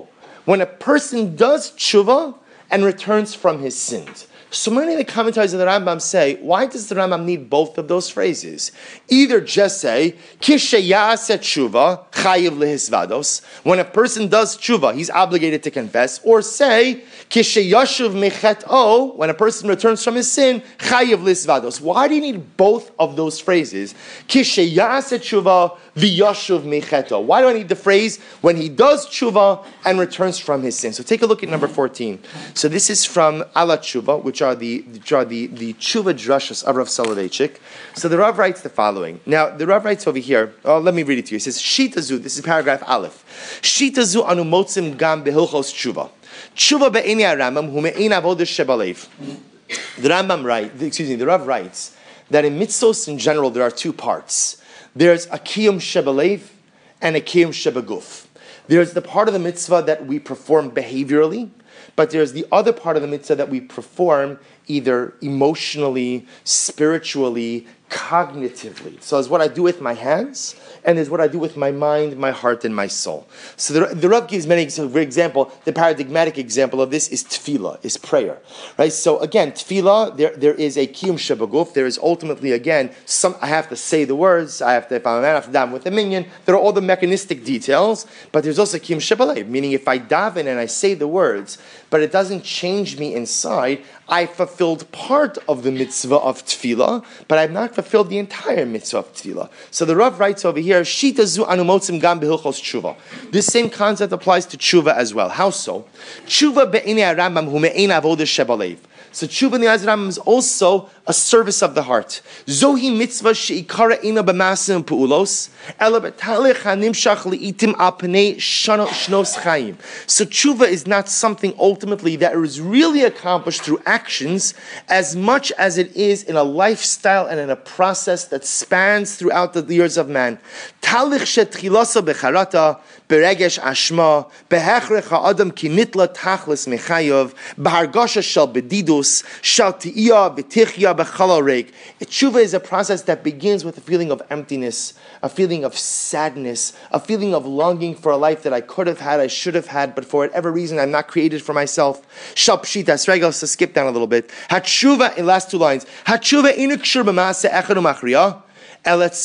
when a person does tshuva and returns from his sins. So many of the commentaries of the Rambam say, why does the Rambam need both of those phrases? Either just say, Kisheyase tshuva, chayiv lehisvados. When a person does tshuva, he's obligated to confess. Or say, Kisheyashuv mechet'o, when a person returns from his sin, chayiv lehisvados. Why do you need both of those phrases? Kisheyase tshuva, v'yashuv mechet'o. Why do I need the phrase, when he does tshuva and returns from his sin? So take a look at number fourteen. So this is from Ala Tshuva, which are the which are the, the Tshuva Drashas of Rav Soloveitchik. So the Rav writes the following. Now the Rav writes over here. Oh, let me read it to you. He says, "Shitazu." This is paragraph Aleph. Shitazu anu motzim gam behilchos tshuva. Tshuva be'eni Rambam hu me'en avodah shebalev. The Rambam writes. Excuse me. The Rav writes that in mitzvos in general there are two parts. There's a kiyum shebalev and a kiyum shebaguf. There's the part of the mitzvah that we perform behaviorally. But there's the other part of the mitzvah that we perform either emotionally, spiritually, cognitively. So it's what I do with my hands, and there's what I do with my mind, my heart, and my soul. So the, the Rav gives many, so for example, the paradigmatic example of this is tefillah, is prayer. Right? So again, tefillah, there, there is a kiyum shebaguf, there is ultimately, again, some, I have to say the words, I have to, if I'm a man, I have to daven with a minyan, there are all the mechanistic details, but there's also kiyum shebalev, meaning if I daven and I say the words, but it doesn't change me inside, I fulfilled part of the mitzvah of tefillah, but I've not fulfilled the entire mitzvah of tefillah. So the Rav writes over here, Shita zu anu motzim gam behilchos tshuva. This same concept applies to tshuva as well. How so? Tshuva be'enei Rambam hu me'en avodah shebalev. So tshuva in the eyes of Rambam is also a service of the heart. Zohi mitzvah she'ikara ina b'masim pu'ulos, ela b'talech hanimshach li'itim al pnei shnos chayim. So tshuva is not something ultimately that is really accomplished through actions as much as it is in a lifestyle and in a process that spans throughout the years of man. Talich shetchilasa becharata, beregesh ashma, behechrech ha'adam ki nitla tachlis mechayov, behargasha shal bedidus, shal ti'iyah b'tichya b'chala reik. Tshuva is a process that begins with a feeling of emptiness, a feeling of sadness, a feeling of longing for a life that I could have had, I should have had, but for whatever reason I'm not created for myself. Shal pshitas regel, so skip down a little bit. Hatshuva, in last two lines. Hatshuva inu kshur b'maaseh echad u'machriya. This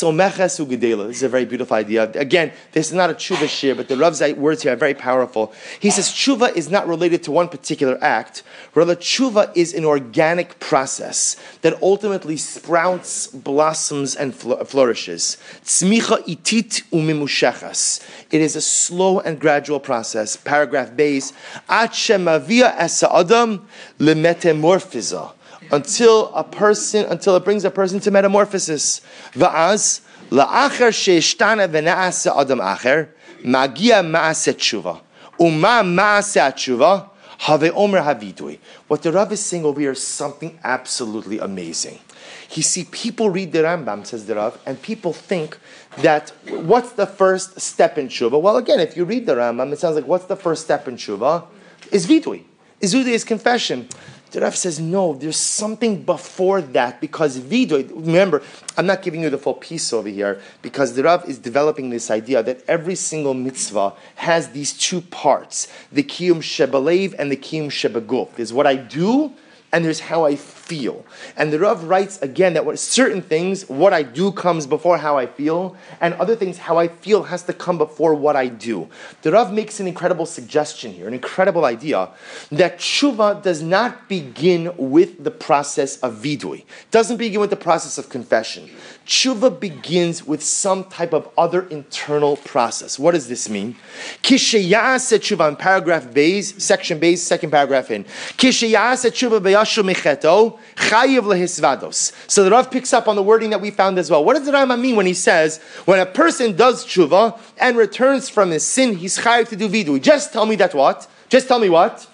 is a very beautiful idea. Again, this is not a tshuva shir, but the Rav's words here are very powerful. He says tshuva is not related to one particular act. Rather, tshuva is an organic process that ultimately sprouts, blossoms, and flourishes. Tzmicha itit umimushechas. It is a slow and gradual process. Paragraph base. Ad shemavia esa adam lemetamorphiza. Until a person, until it brings a person to metamorphosis. Va'az la'acher sheishtana v'na'ase adam acher magia ma'ase tshuva uma ma'ase tshuva have omer havidui. What the Rav is saying over here is something absolutely amazing. You see, people read the Rambam, says the Rav, and people think that what's the first step in tshuva? Well, again, if you read the Rambam, it sounds like what's the first step in tshuva? Is vidui. Is vidui is confession. The Rav says, no, there's something before that, because vidui, remember, I'm not giving you the full piece over here, because the Rav is developing this idea that every single mitzvah has these two parts, the kiyum shebalev and the kiyum shebaguf. There's what I do, and there's how I feel. And the Rav writes again that what certain things, what I do comes before how I feel, and other things, how I feel has to come before what I do. The Rav makes an incredible suggestion here, an incredible idea, that tshuva does not begin with the process of vidui. It doesn't begin with the process of confession. Tshuva begins with some type of other internal process. What does this mean? Kisheyase tshuva in paragraph base, section base, second paragraph in. Kisheyase tshuva beyashu mecheto chayiv lehisvados. So the Rav picks up on the wording that we found as well. What does the Rambam mean when he says, when a person does tshuva and returns from his sin, he's chayiv to do vidui? Just tell me that what? Just tell me what?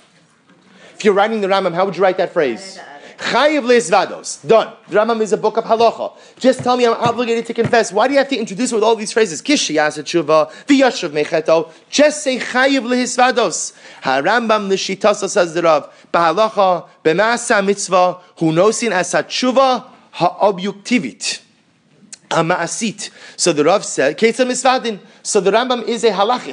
If you're writing the Rambam, how would you write that phrase? Chayiv lehisvados. Done. The Rambam is a book of halacha. Just tell me I'm obligated to confess. Why do you have to introduce it with all these phrases? Kishi yasa tshuva, v'yashuv mecheto. Just say chayiv lehisvados. HaRambam l'shitasa, says the Rav, b'halacha, b'ma'asa mitzvah, hu nosin asa tshuva ha'objektivit. Ma'asit. So the Rav said, Ketzah Misvadin. So the Rambam is a halachist.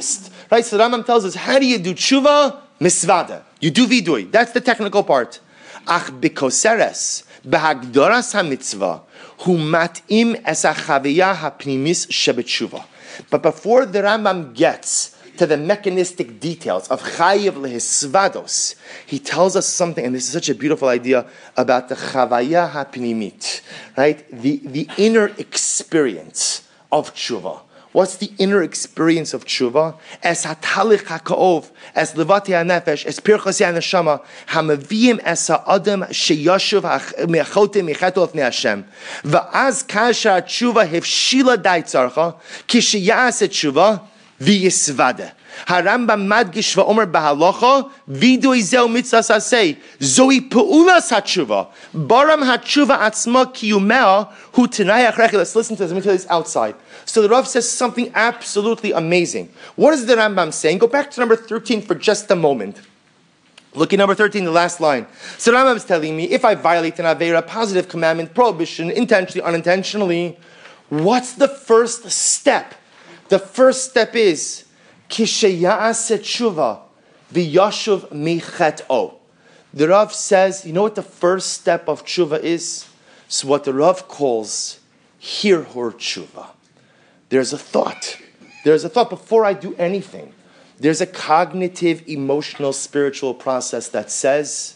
Right? So the Rambam tells us, how do you do tshuva? Misvada. You do vidui. That's the technical part. Ach bikoseres, behagdoras ha-mitzvah, hu mat'im es ha-chaviyah ha-pnimis shebetshuva. But before the Rambam gets to the mechanistic details of chayiv lehisvados, he tells us something, and this is such a beautiful idea about the chavaya ha-pnimit, right? The, the inner experience of tshuva. What's the inner experience of tshuva? Es hatalich hakaov, es levati hanefesh, es pirchos haneshama, hamaviyim es ha'adam sheyashuv me'achotim me'cheto lefnei Hashem. Va'az kasha tshuva hefshila daitzarcha, kishiyas tshuva v'yisvade. Harambam madgish va'omer bahalocha vidui zeu mitzvah sasei zoi peulas hatshuva baram hatshuva atzma kiyumea hu tenai achrechi. Let's listen to this. Let me tell you this outside. So the Rav says something absolutely amazing. What is the Rambam saying? Go back to number thirteen for just a moment. Look at number thirteen, the last line. So the Rambam is telling me, if I violate an avera, positive commandment, prohibition, intentionally, unintentionally, what's the first step? The first step is Kishayase tshuva v'yashuv michet'o. The Rav says, you know what the first step of tshuva is? So what the Rav calls hirhur tshuva. There's a thought. There's a thought before I do anything. There's a cognitive, emotional, spiritual process that says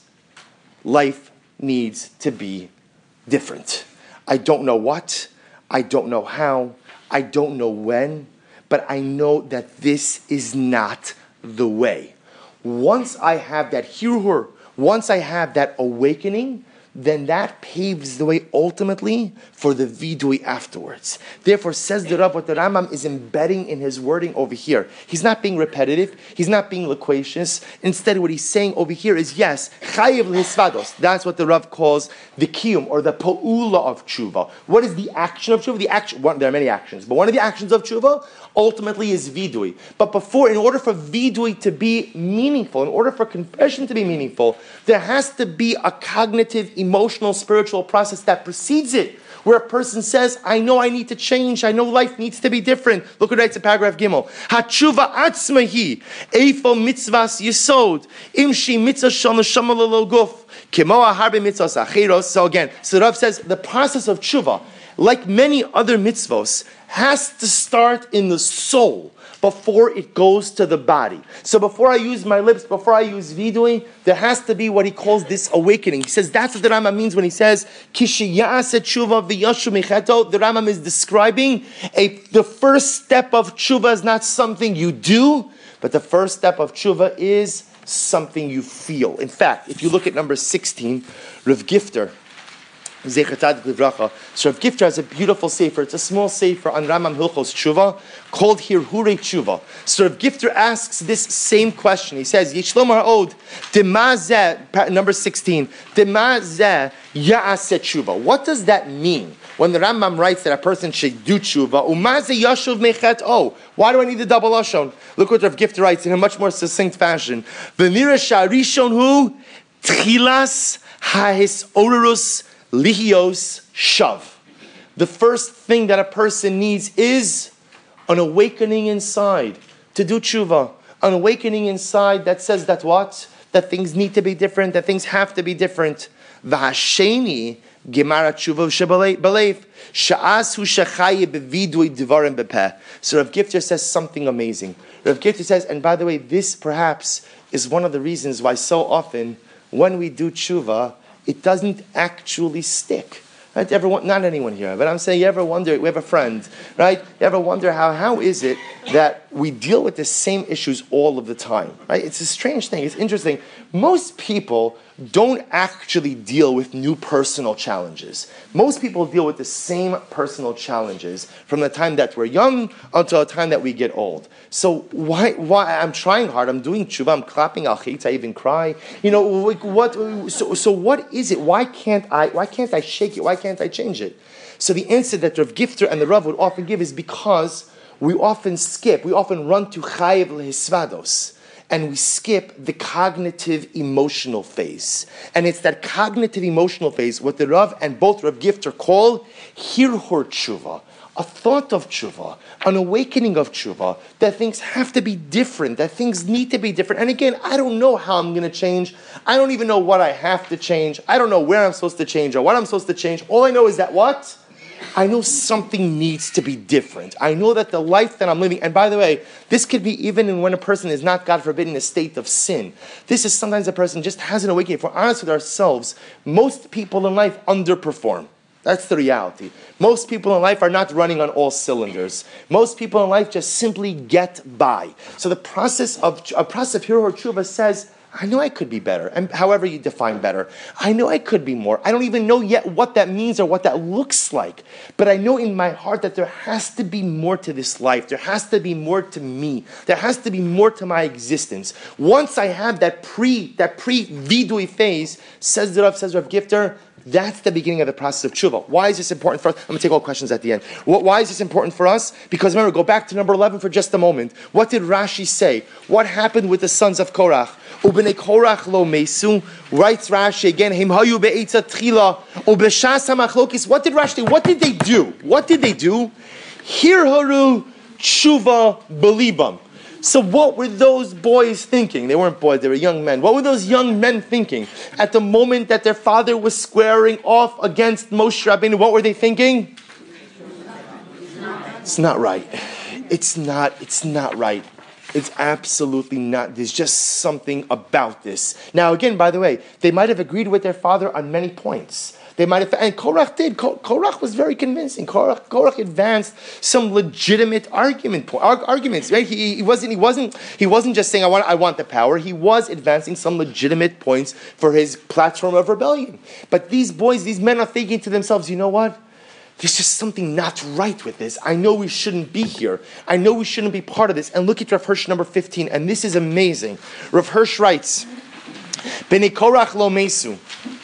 life needs to be different. I don't know what. I don't know how. I don't know when. But I know that this is not the way. Once I have that hirhur, once I have that awakening, then that paves the way ultimately for the vidui afterwards. Therefore, says the Rav, what the Rambam is embedding in his wording over here. He's not being repetitive. He's not being loquacious. Instead, what he's saying over here is, yes, chayiv l'hisvados. That's what the Rav calls the kiyum, or the pa'ula of tshuva. What is the action of tshuva? The action. One, there are many actions, but one of the actions of tshuva ultimately is vidui. But before, in order for vidui to be meaningful, in order for confession to be meaningful, there has to be a cognitive, emotional, spiritual process that precedes it, where a person says, I know I need to change, I know life needs to be different. Look what it writes in paragraph Gimel. Hatshuva atzmahi, eifo mitzvahs yisod, imshi mitzvah shal neshama lelo guf, kimo harbe mitzvahs achiros. So again, so Rav says, the process of tshuva, like many other mitzvahs, has to start in the soul before it goes to the body. So before I use my lips, before I use vidui, there has to be what he calls this awakening. He says that's what the Rambam means when he says Kishiyase tshuva v'yashu micheto. The Rambam is describing a the first step of tshuva is not something you do, but the first step of tshuva is something you feel. In fact, if you look at number sixteen, Rav Gifter, Zecher Tzadik Livracha. So Rav Gifter has a beautiful sefer. It's a small sefer on Rambam Hilchos Tshuva called Hirhure Tshuva. So Rav Gifter asks this same question. He says, Yishlom Ha'od, Demazeh, number sixteen, Demazeh Ya'aseh Tshuva. What does that mean when the Rambam writes that a person should do Tshuva? Umazeh Yashuv Mechet-O. Why do I need the double Lashon? Look what Rav Gifter writes in a much more succinct fashion. V'nira Sha'arishon Hu Tchilas Ha'is Orurus Lihios Shav. The first thing that a person needs is an awakening inside to do tshuva. An awakening inside that says that what? That things need to be different, that things have to be different. V'hasheni gemara tshuva shebalev sha'as hu shechaye bevidui dvarim bepeh. So Rav Gifter says something amazing. Rav Gifter says, and by the way, this perhaps is one of the reasons why so often when we do tshuva, it doesn't actually stick. Right? Everyone, not anyone here, but I'm saying, you ever wonder, we have a friend, right? You ever wonder how, how is it that we deal with the same issues all of the time, right? It's a strange thing. It's interesting. Most people don't actually deal with new personal challenges. Most people deal with the same personal challenges from the time that we're young until the time that we get old. So why, why, I'm trying hard, I'm doing tshuva, I'm clapping al chitz, I even cry. You know, what, so, so what is it? Why can't I, why can't I shake it? Why can't I change it? So the answer that Rav Gifter and the Rav would often give is because we often skip, we often run to chayiv lehisvados, and we skip the cognitive emotional phase. And it's that cognitive emotional phase, what the Rav and both Rav Gifter call hirhur tshuva, a thought of tshuva, an awakening of tshuva, that things have to be different, that things need to be different. And again, I don't know how I'm going to change. I don't even know what I have to change. I don't know where I'm supposed to change or what I'm supposed to change. All I know is that what? I know something needs to be different. I know that the life that I'm living, and by the way, this could be even in when a person is not, God forbid, in a state of sin. This is sometimes a person just has an awakening. If we're honest with ourselves, most people in life underperform. That's the reality. Most people in life are not running on all cylinders. Most people in life just simply get by. So the process of a process of Hirur Tshuva says, I know I could be better, and however you define better. I know I could be more. I don't even know yet what that means or what that looks like. But I know in my heart that there has to be more to this life. There has to be more to me. There has to be more to my existence. Once I have that pre, that pre-vidui phase, says the Rav, says Rav Gifter, that's the beginning of the process of tshuva. Why is this important for us? I'm going to take all questions at the end. Why is this important for us? Because remember, go back to number eleven for just a moment. What did Rashi say? What happened with the sons of Korach? Ubnei Korach lo mesu, writes Rashi again, Him hayu be'etza tchila, ubeshas hamachlokis. What did Rashi do? What did they do? What did they do? Hirharu tshuva belibam. So what were those boys thinking? They weren't boys, they were young men. What were those young men thinking? At the moment that their father was squaring off against Moshe Rabbeinu, what were they thinking? It's not right. It's not, it's not right. It's absolutely not. There's just something about this. Now again, by the way, they might have agreed with their father on many points. They might have, and Korach did. Korach was very convincing. Korach, Korach advanced some legitimate argument arguments. Right? He, he wasn't. He wasn't. He wasn't just saying, "I want. I want the power." He was advancing some legitimate points for his platform of rebellion. But these boys, these men, are thinking to themselves, "You know what? There's just something not right with this. I know we shouldn't be here. I know we shouldn't be part of this." And look at Rav Hirsch number fifteen, and this is amazing. Rav Hirsch writes, "Bnei Korach lo mesu."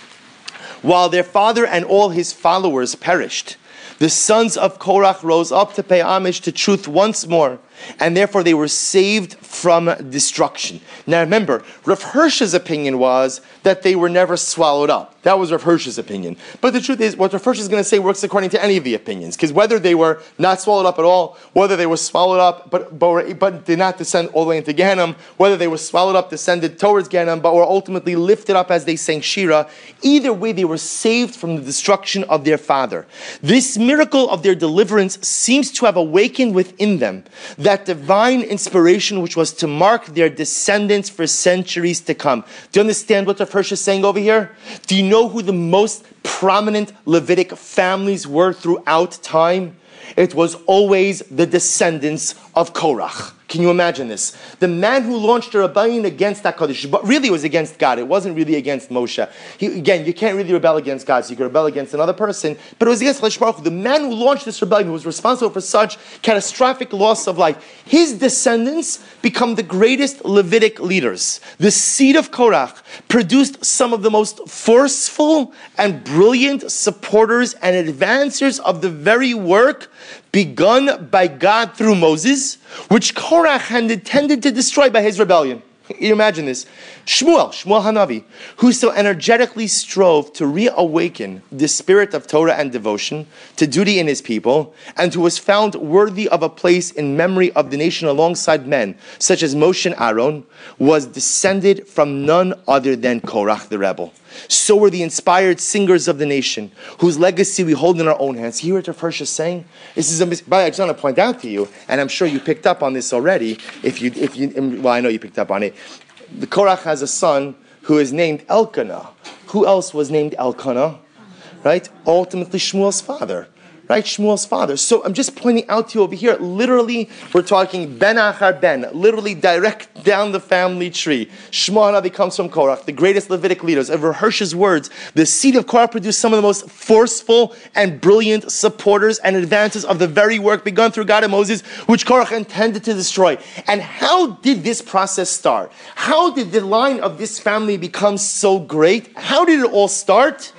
While their father and all his followers perished, the sons of Korach rose up to pay homage to truth once more, and therefore they were saved from destruction. Now remember, Rav Hirsch's opinion was that they were never swallowed up. That was Rav Hirsch's opinion. But the truth is, what Rav Hirsch is going to say works according to any of the opinions. Because whether they were not swallowed up at all, whether they were swallowed up but, but, were, but did not descend all the way into Gehenna, whether they were swallowed up, descended towards Gehenna, but were ultimately lifted up as they sang Shira, either way they were saved from the destruction of their father. This miracle of their deliverance seems to have awakened within them that divine inspiration which was to mark their descendants for centuries to come. Do you understand what Rav Hirsch is saying over here? Do you know who the most prominent Levitic families were throughout time? It was always the descendants of Korach. Can you imagine this? The man who launched a rebellion against HaKadosh, but really it was against God. It wasn't really against Moshe. He, again, you can't really rebel against God, so you can rebel against another person, but it was against HaKadosh Baruch Hu. The man who launched this rebellion, who was responsible for such catastrophic loss of life, his descendants become the greatest Levitic leaders. The seed of Korach produced some of the most forceful and brilliant supporters and advancers of the very work begun by God through Moses, which Korach had intended to destroy by his rebellion. You imagine this. Shmuel, Shmuel Hanavi, who so energetically strove to reawaken the spirit of Torah and devotion to duty in his people, and who was found worthy of a place in memory of the nation alongside men such as Moshe and Aaron, was descended from none other than Korach the rebel. So were the inspired singers of the nation, whose legacy we hold in our own hands. You hear what Rav Hirsch is saying? This is a mis- but I just want to point out to you, and I'm sure you picked up on this already. If you, if you, well, I know you picked up on it. The Korach has a son who is named Elkanah. Who else was named Elkanah? Right? Ultimately, Shmuel's father. Right? Shmuel's father. So I'm just pointing out to you over here, literally, we're talking Ben Achar Ben, literally direct down the family tree. Shmuel Hanavi comes from Korach, the greatest Levitic leaders. Over Hirsch's words, the seed of Korach produced some of the most forceful and brilliant supporters and advances of the very work begun through God and Moses, which Korach intended to destroy. And how did this process start? How did the line of this family become so great? How did it all start?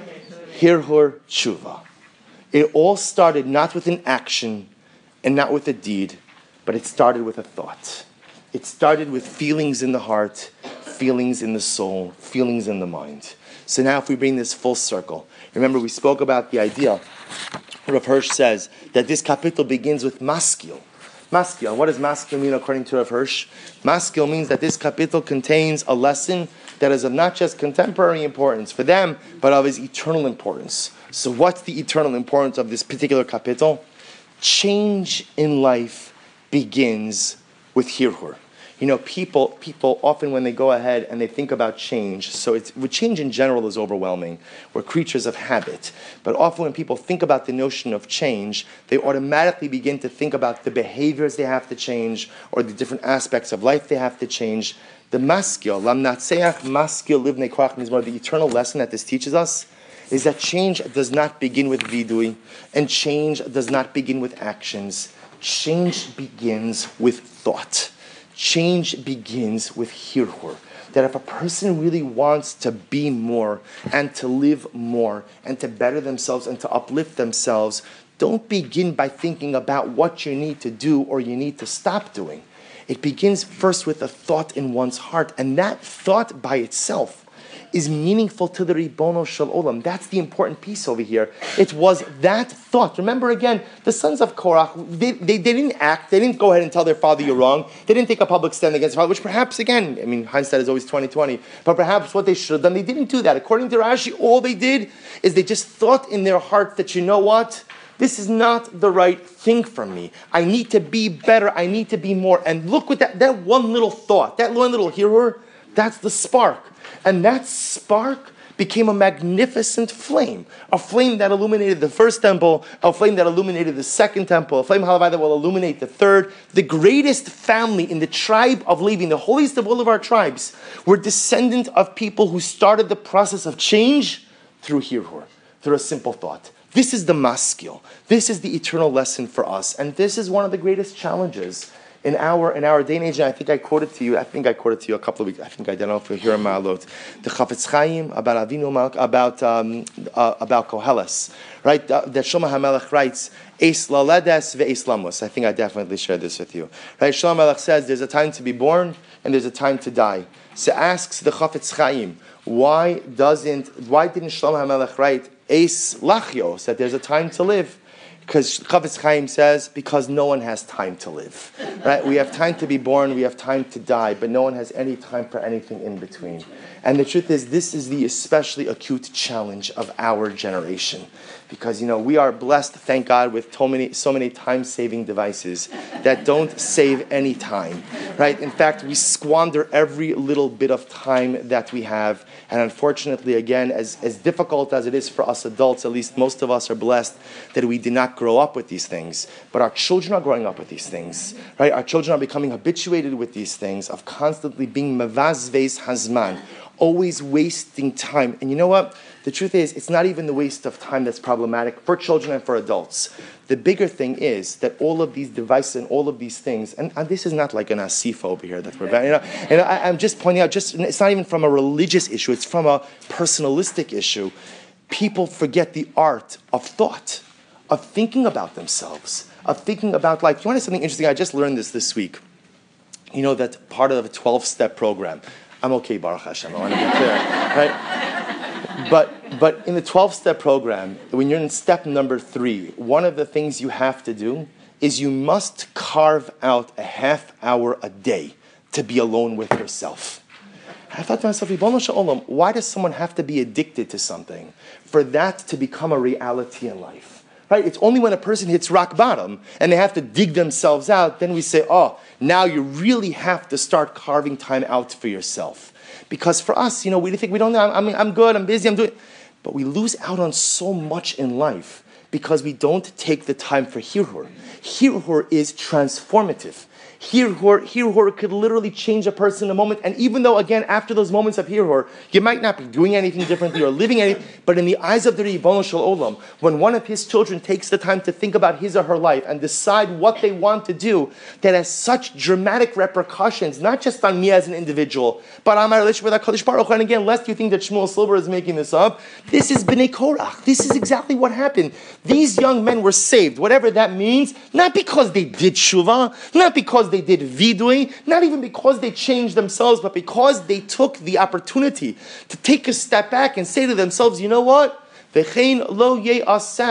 Hirhur Tshuva. It all started not with an action and not with a deed, but it started with a thought. It started with feelings in the heart, feelings in the soul, feelings in the mind. So now if we bring this full circle, remember we spoke about the idea Rav Hirsch says that this kapitel begins with maskil. Maskil. And what does maskil mean according to Rav Hirsch? Maskil means that this kapitel contains a lesson that is of not just contemporary importance for them, but of his eternal importance. So what's the eternal importance of this particular kapitel? Change in life begins with hirhur. You know, people people often when they go ahead and they think about change, so it's change in general is overwhelming. We're creatures of habit. But often when people think about the notion of change, they automatically begin to think about the behaviors they have to change or the different aspects of life they have to change. The maskil, lam natseach maskil livnei koach mizmor, the eternal lesson that this teaches us is that change does not begin with vidui, and change does not begin with actions. Change begins with thought. Change begins with hirhur. That if a person really wants to be more and to live more and to better themselves and to uplift themselves, don't begin by thinking about what you need to do or you need to stop doing. It begins first with a thought in one's heart, and that thought by itself is meaningful to the Ribono Shel Olam. That's the important piece over here. It was that thought. Remember again, the sons of Korach, they, they, they didn't act, they didn't go ahead and tell their father you're wrong. They didn't take a public stand against their father, which perhaps, again, I mean, hindsight is always twenty twenty, but perhaps what they should have done, they didn't do that. According to Rashi, all they did is they just thought in their heart that, you know what? This is not the right thing for me. I need to be better. I need to be more. And look with that, that one little thought, that one little hirhur, that's the spark. And that spark became a magnificent flame. A flame that illuminated the first temple, a flame that illuminated the second temple, a flame, halavai, that will illuminate the third. The greatest family in the tribe of Levi, the holiest of all of our tribes, were descendant of people who started the process of change through hirhur, through a simple thought. This is the maskil. This is the eternal lesson for us. And this is one of the greatest challenges in our in our day and age. And I think I quoted to you, I think I quoted to you a couple of weeks, I think I don't know if you're here in Ma'alot, the Chafetz Chaim, about Avinu Malk, about, um, uh, about Koheles, right? Uh, that Shlomo HaMelech writes, Eis laledes ve'eis lamos. I think I definitely shared this with you. Right? Shlomo HaMelech says there's a time to be born and there's a time to die. So asks the Chafetz Chaim, why doesn't, why didn't Shlomo HaMelech write Eis lachios, that there's a time to live? Because Chafetz Chaim says, because no one has time to live, right? We have time to be born, we have time to die, but no one has any time for anything in between. And the truth is, this is the especially acute challenge of our generation. Because, you know, we are blessed, thank God, with so many, so many time-saving devices that don't save any time, right? In fact, we squander every little bit of time that we have. And unfortunately, again, as, as difficult as it is for us adults, at least most of us are blessed that we did not grow up with these things. But our children are growing up with these things, right? Our children are becoming habituated with these things of constantly being mevazvez hazman, always wasting time. And you know what? The truth is, it's not even the waste of time that's problematic for children and for adults. The bigger thing is that all of these devices and all of these things, and, and this is not like an asif over here that we're, you know, and I, I'm just pointing out, just it's not even from a religious issue, it's from a personalistic issue. People forget the art of thought, of thinking about themselves, of thinking about life. You want to know something interesting? I just learned this this week. You know that part of a twelve-step program. I'm okay, Baruch Hashem, I want to be clear, right? But but in the twelve-step program, when you're in step number three, one of the things you have to do is you must carve out a half hour a day to be alone with yourself. I thought to myself, Ribono Shel Olam, why does someone have to be addicted to something for that to become a reality in life? Right? It's only when a person hits rock bottom and they have to dig themselves out, then we say, oh, now you really have to start carving time out for yourself. Because for us, you know, we think we don't know, I mean, I'm good, I'm busy, I'm doing, but we lose out on so much in life because we don't take the time for hirhur. Hirhur is transformative. Hirhur, hirhur could literally change a person in a moment. And even though, again, after those moments of hirhur, you might not be doing anything differently or living anything, but in the eyes of the Ribono Shel Olam, when one of his children takes the time to think about his or her life and decide what they want to do, that has such dramatic repercussions, not just on me as an individual, but on my relationship with HaKadosh Baruch Hu. And again, lest you think that Shmuel Silver is making this up, this is Bnei Korach. This is exactly what happened. These young men were saved, whatever that means, not because they did shuvah, not because they did vidui, not even because they changed themselves, but because they took the opportunity to take a step back and say to themselves, you know what? V'chein lo ye'aseh.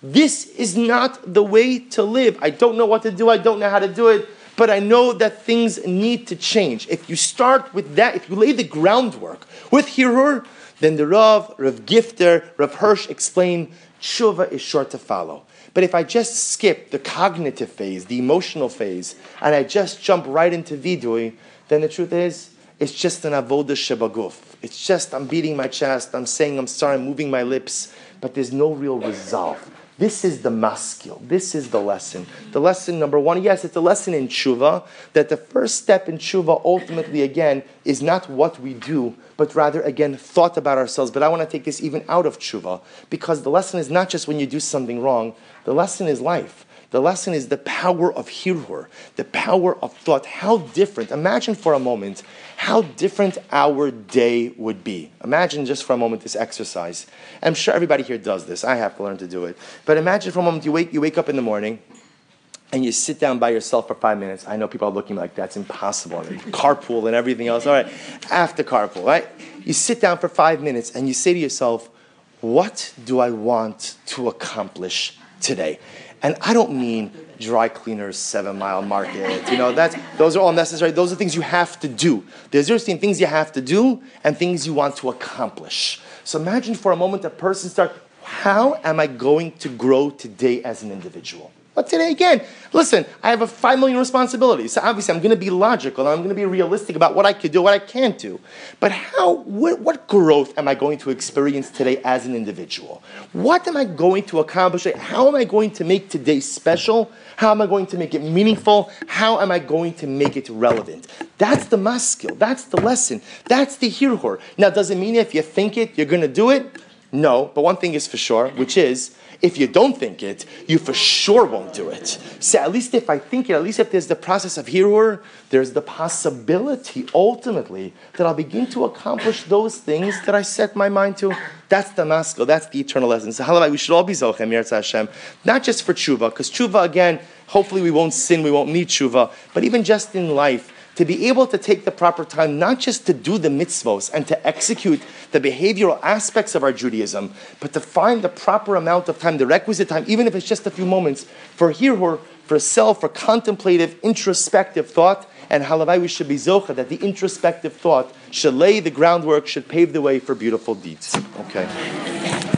This is not the way to live. I don't know what to do. I don't know how to do it. But I know that things need to change. If you start with that, if you lay the groundwork with Hirur, then the Rav, Rav Gifter, Rav Hirsch explain, tshuva is sure to follow. But if I just skip the cognitive phase, the emotional phase, and I just jump right into vidui, then the truth is, it's just an avodah shebaguf. It's just I'm beating my chest, I'm saying I'm sorry, I'm moving my lips, but there's no real resolve. This is the maskil. This is the lesson. The lesson number one, yes, it's a lesson in tshuva, that the first step in tshuva ultimately, again, is not what we do, but rather, again, thought about ourselves. But I want to take this even out of tshuva, because the lesson is not just when you do something wrong. The lesson is life. The lesson is the power of hirur, the power of thought. How different, imagine for a moment, how different our day would be. Imagine just for a moment this exercise. I'm sure everybody here does this. I have to learn to do it. But imagine for a moment you wake, you wake up in the morning and you sit down by yourself for five minutes. I know people are looking like that's impossible. And carpool and everything else. All right, after carpool, right? You sit down for five minutes and you say to yourself, what do I want to accomplish today? And I don't mean dry cleaners, seven mile market. You know, that's those are all necessary. Those are things you have to do. There's interesting things you have to do and things you want to accomplish. So imagine for a moment a person start, how am I going to grow today as an individual? But today again, listen, I have a five million responsibilities. So obviously I'm going to be logical and I'm going to be realistic about what I could do, what I can't do. But how, what, what growth am I going to experience today as an individual? What am I going to accomplish? How am I going to make today special? How am I going to make it meaningful? How am I going to make it relevant? That's the maskil. That's the lesson. That's the hirhur. Now, does it mean if you think it, you're going to do it? No, but one thing is for sure, which is, if you don't think it, you for sure won't do it. So at least if I think it, at least if there's the process of hirur, there's the possibility, ultimately, that I'll begin to accomplish those things that I set my mind to. That's the maskil, that's the eternal lesson. So halavai, we should all be zochem, Yirtzeh Hashem, not just for tshuva, because tshuva, again, hopefully we won't sin, we won't need tshuva, but even just in life, to be able to take the proper time, not just to do the mitzvos and to execute the behavioral aspects of our Judaism, but to find the proper amount of time, the requisite time, even if it's just a few moments, for hirhur, for self, for contemplative, introspective thought. And halavai, we should be zocha, that the introspective thought should lay the groundwork, should pave the way for beautiful deeds. Okay.